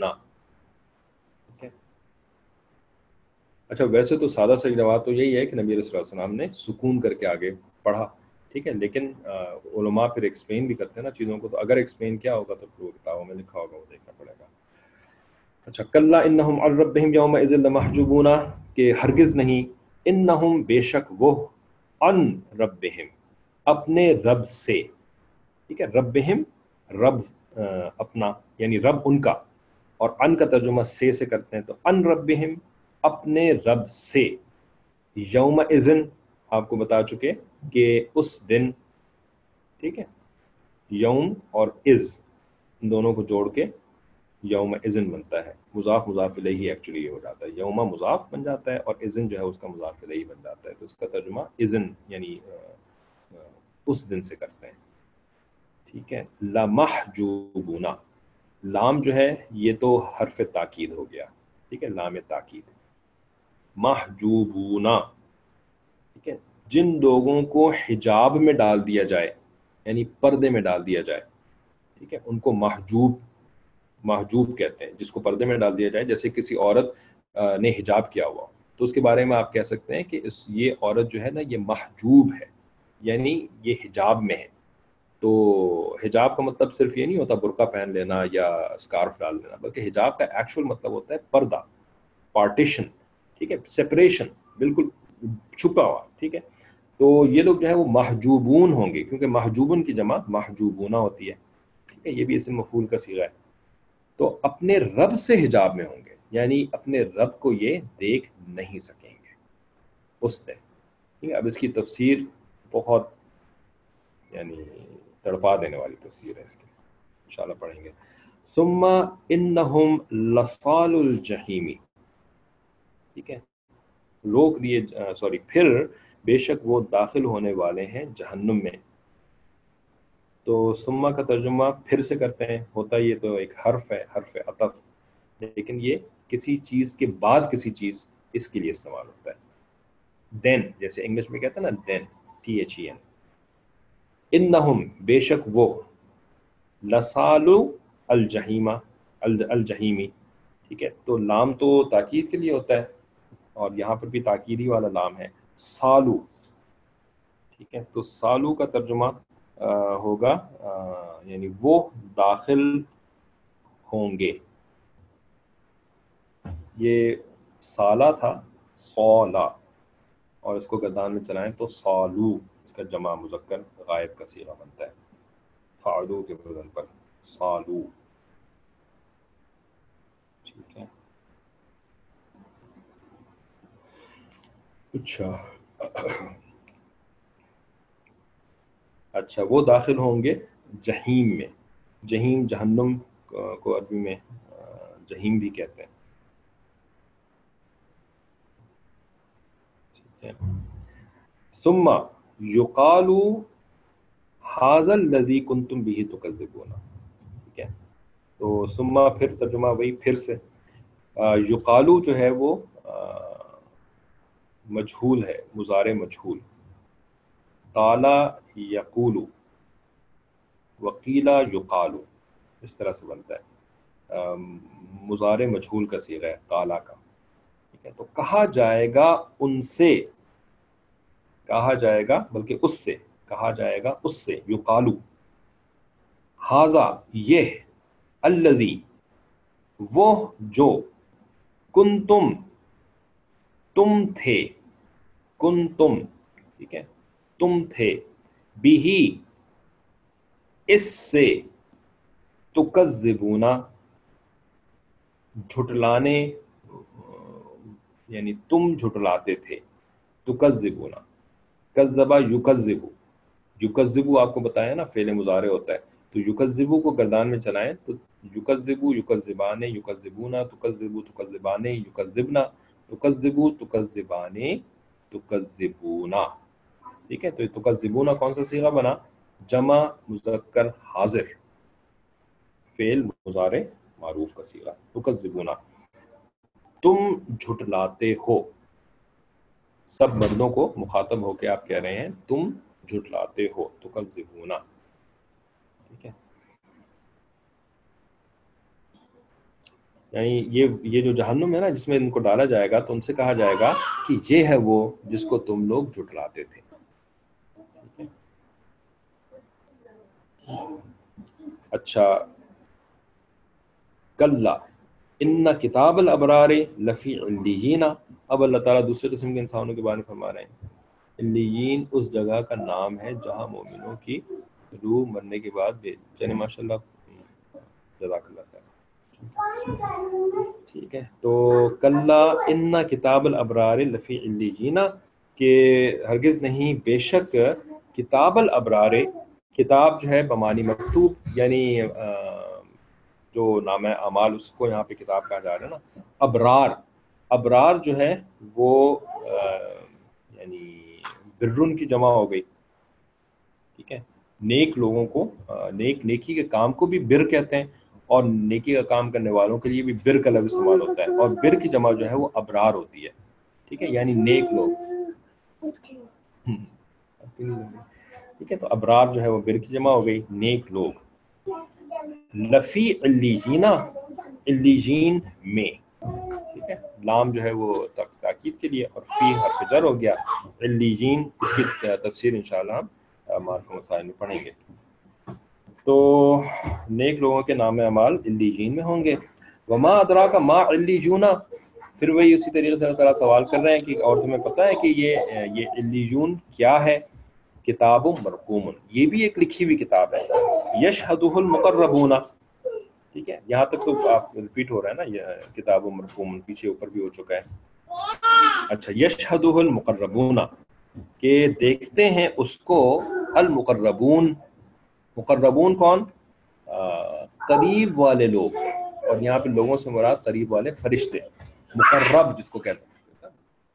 اچھا ویسے تو سادہ صحیح جواب تو یہی ہے کہ نبی صلی اللہ علیہ وسلم نے سکون کر کے آگے پڑھا. ٹھیک ہے. لیکن علماء پھر ایکسپلین بھی کرتے ہیں نا چیزوں کو، تو اگر ایکسپلین کیا ہوگا تو پھر کتابوں میں لکھا ہوگا وہ دیکھنا پڑے گا. اچھا کلا انہم عن ربہم یومئذ لمحجوبون، کہ ہرگز نہیں، انہم بے شک وہ، عن ربہم اپنے رب سے. ٹھیک ہے. ربہم رب اپنا یعنی رب ان کا، اور ان کا ترجمہ سے سے کرتے ہیں. تو ان ربہم اپنے رب سے. یوم اذن آپ کو بتا چکے کہ اس دن. ٹھیک ہے. یوم اور از ان دونوں کو جوڑ کے یوم اذن بنتا ہے. مضاف مضاف الیہ ایکچولی یہ ہو جاتا ہے، یوم مضاف بن جاتا ہے اور اذن جو ہے اس کا مضاف الیہ بن جاتا ہے. تو اس کا ترجمہ اذن یعنی اس دن سے کرتے ہیں. ٹھیک ہے. لمحجوبون، لام جو ہے یہ تو حرف تاکید ہو گیا. ٹھیک ہے. لام تاکید. محجوبون، ٹھیک ہے، جن لوگوں کو حجاب میں ڈال دیا جائے یعنی پردے میں ڈال دیا جائے. ٹھیک ہے. ان کو محجوب محجوب کہتے ہیں جس کو پردے میں ڈال دیا جائے. جیسے کسی عورت نے حجاب کیا ہوا تو اس کے بارے میں آپ کہہ سکتے ہیں کہ اس یہ عورت جو ہے نا یہ محجوب ہے، یعنی یہ حجاب میں ہے. تو حجاب کا مطلب صرف یہ نہیں ہوتا برقع پہن لینا یا اسکارف ڈال لینا، بلکہ حجاب کا ایکچوئل مطلب ہوتا ہے پردہ، پارٹیشن. ٹھیک ہے. سپریشن، بالکل چھپا ہوا. ٹھیک ہے. تو یہ لوگ جو ہے وہ محجوبون ہوں گے، کیونکہ محجوبن کی جمع محجوبونہ ہوتی ہے. ٹھیک ہے. یہ بھی اسم مفعول کا صیغہ ہے. تو اپنے رب سے حجاب میں ہوں گے، یعنی اپنے رب کو یہ دیکھ نہیں سکیں گے اس دن. ٹھیک ہے. اب اس کی تفسیر بہت یعنی تڑپا دینے والی تفسیر ہے اس کی، انشاءاللہ پڑھیں گے. ثم انہم لصال الجحیم، ٹھیک ہے، روک دیے سوری پھر بے شک وہ داخل ہونے والے ہیں جہنم میں. تو ثم کا ترجمہ پھر سے کرتے ہیں، ہوتا یہ تو ایک حرف ہے، حرف عطف، لیکن یہ کسی چیز کے بعد کسی چیز اس کے لیے استعمال ہوتا ہے. دین جیسے انگلش میں کہتے ہیں نا دین، ٹی ایچ ای این. انہم بے شک وہ، لسالو الجحیمہ الجحیمی، ٹھیک ہے. تو لام تو تاکید کے لیے ہوتا ہے اور یہاں پر بھی تاکیدی والا لام ہے، سالو، ٹھیک ہے. تو سالو کا ترجمہ آ, ہوگا آ, یعنی وہ داخل ہوں گے. یہ سالہ تھا، سولا، اور اس کو گردان میں چلائیں تو سالو، اس کا جمع مذکر غائب کا صیغہ بنتا ہے فعلو کے وزن پر، سالو، ٹھیک ہے. اچھا اچھا وہ داخل ہوں گے جہیم میں. جہیم جہنم کو عربی میں جہیم بھی کہتے ہیں، ٹھیک ہے. ثم یقال ھذا الذی کنتم بہ تکذبون، ٹھیک ہے. تو ثم پھر ترجمہ وہی پھر سے. یقالو جو ہے وہ مجھول ہے، مضارع مجھول. قالا یقولو، وقیلا یقالو، اس طرح سے بنتا ہے. مضارع مجھول کا صیغہ ہے قالا کا، ٹھیک ہے. تو کہا جائے گا ان سے، کہا جائے گا بلکہ اس سے، کہا جائے گا اس سے، یقالو. ھذا یہ، الذی وہ جو، کنتم تم تھے، کنتم، ٹھیک ہے، تم تھے، بھی اس سے، تکذبون جھٹلانے، یعنی تم جھٹلاتے تھے. تکذبون، کذبا یکذبو، یکذبو آپ کو بتایا نا فعل مضارع ہوتا ہے، تو یکذبو کو گردان میں چلائیں تو یکذبو، یکذبان، یکذبون، تکذبو، تکذبان، یکذبنا، تکذبو، تکذبان، تکذبونا، ٹھیک ہے. تو یہ تکذبونا کون سا صیغہ بنا؟ جمع مذکر حاضر، فعل مضارع معروف کا صیغہ تکذبونا. تم جھٹلاتے ہو، سب مردوں کو مخاطب ہو کے آپ کہہ رہے ہیں تم جھٹلاتے ہو، تکذبونا، ٹھیک ہے. یعنی یہ یہ جو جہنم ہے نا جس میں ان کو ڈالا جائے گا تو ان سے کہا جائے گا کہ یہ ہے وہ جس کو تم لوگ جھٹلاتے تھے. اچھا، کلا ان کتاب الابرار لفی علیین. اب اللہ تعالیٰ دوسرے قسم کے انسانوں کے بارے میں فرما رہے ہیں. علیین اس جگہ کا نام ہے جہاں مومنوں کی روح مرنے کے بعد بھیج، چلے ماشاء اللہ، جزاک اللہ خیر، ٹھیک ہے. تو کلا ان کتاب الابرار لفی علیین، کہ ہرگز نہیں بے شک کتاب الابرار، کتاب جو ہے بمانی مکتوب، یعنی جو نام اعمال اس کو یہاں پہ کتاب کہا جا رہا ہے نا. ابرار، ابرار جو ہے وہ یعنی برن کی جمع ہو گئی، ٹھیک ہے. نیک لوگوں کو، نیک نیکی کے کام کو بھی بر کہتے ہیں، اور نیکی کا کام کرنے والوں کے لیے بھی بر کا لفظ استعمال ہوتا ہے، اور بر کی جمع جو ہے وہ ابرار ہوتی ہے، ٹھیک ہے، یعنی نیک لوگ، ٹھیک ہے. تو ابرار جو ہے وہ بر کی جمع ہو گئی، نیک لوگ. لفی علیین، علیین میں، ٹھیک ہے. لام جو ہے وہ تاکید کے لیے، اور فی حرف جر ہو گیا. علیین اس کی تفسیر انشاءاللہ ہم معرفہ مسائل میں پڑھیں گے. تو نیک لوگوں کے نام اعمال علیین میں ہوں گے. وما ادراک ما علیون، پھر وہی اسی طریقے سے اللہ تعالیٰ سوال کر رہے ہیں کہ اور تمہیں پتہ ہے کہ یہ یہ علیون کیا ہے؟ کتاب مرقوم، یہ بھی ایک لکھی ہوئی کتاب ہے. یشہدہ المقربون، ٹھیک ہے. یہاں تک تو آپ ریپیٹ ہو رہا ہے نا، یہ کتاب مرقوم پیچھے اوپر بھی ہو چکا ہے. اچھا، یشہدہ المقربون، کہ دیکھتے ہیں اس کو المقربون. مقربون کون؟ قریب والے لوگ، اور یہاں پہ لوگوں سے مراد قریب والے فرشتے، مقرب جس کو کہتے ہیں،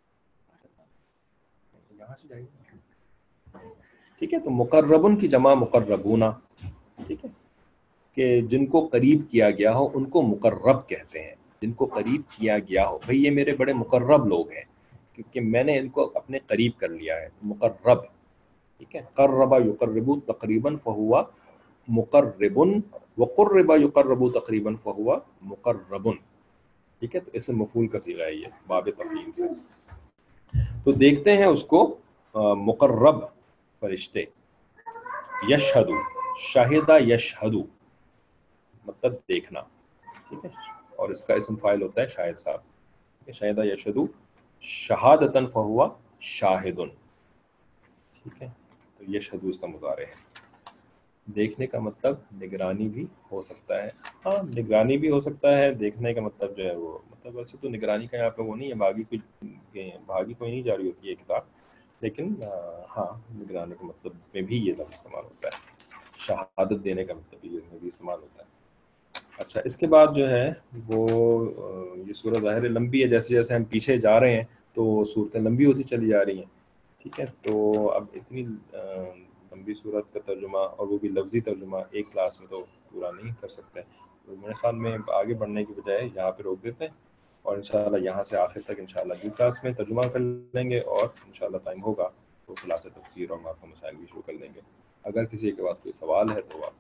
یہاں سے جائیں گے، ٹھیک ہے. تو مقربن کی جمع مقربون، ٹھیک ہے، کہ جن کو قریب کیا گیا ہو ان کو مقرب کہتے ہیں، جن کو قریب کیا گیا ہو، بھئی یہ میرے بڑے مقرب لوگ ہیں کیونکہ میں نے ان کو اپنے قریب کر لیا ہے، مقرب، ٹھیک ہے. قرب یقرب تقریبا فہوا مقرب، وقرب یقرب تقریبا فہوا مقرب، ٹھیک ہے. تو اسم مفعول کا صیغہ ہے یہ باب تفعیل سے. تو دیکھتے ہیں اس کو مقرب فرشتے. یشہدو، شاہدہ یشہدو مطلب دیکھنا، ٹھیک ہے، اور اس کا اسم فاعل ہوتا ہے شاہد صاحب. شاہدہ یشہدو شہادتاً فہوا شاہدن، ٹھیک ہے. تو یشہدو اس کا مضارع ہے. دیکھنے کا مطلب نگرانی بھی ہو سکتا ہے، ہاں نگرانی بھی ہو سکتا ہے. دیکھنے کا مطلب جو ہے وہ مطلب ویسے تو نگرانی کا یہاں پہ وہ نہیں ہے، بھاگی کوئی بھاگی کوئی نہیں جاری ہوتی ہے کتاب، لیکن ہاں نگرانی کے مطلب میں بھی یہ لفظ استعمال ہوتا ہے، شہادت دینے کا مطلب بھی اس میں بھی استعمال ہوتا ہے. اچھا اس کے بعد جو ہے وہ یہ سورہ ظاہر لمبی ہے، جیسے جیسے ہم پیچھے جا رہے ہیں تو صورتیں لمبی ہوتی چلی جا رہی ہیں، ٹھیک ہے. تو اب اتنی لمبی صورت کا ترجمہ اور وہ بھی لفظی ترجمہ ایک کلاس میں تو پورا نہیں کر سکتے، تو میرے خیال میں آگے بڑھنے کی بجائے یہاں پہ روک دیتے ہیں، اور انشاءاللہ یہاں سے آخر تک انشاءاللہ اگلی کلاس میں ترجمہ کر لیں گے، اور انشاءاللہ ٹائم ہوگا تو خلاصہ تفسیر اور مفہوم مسائل بھی شروع کر لیں گے. اگر کسی کے پاس کوئی سوال ہے تو آپ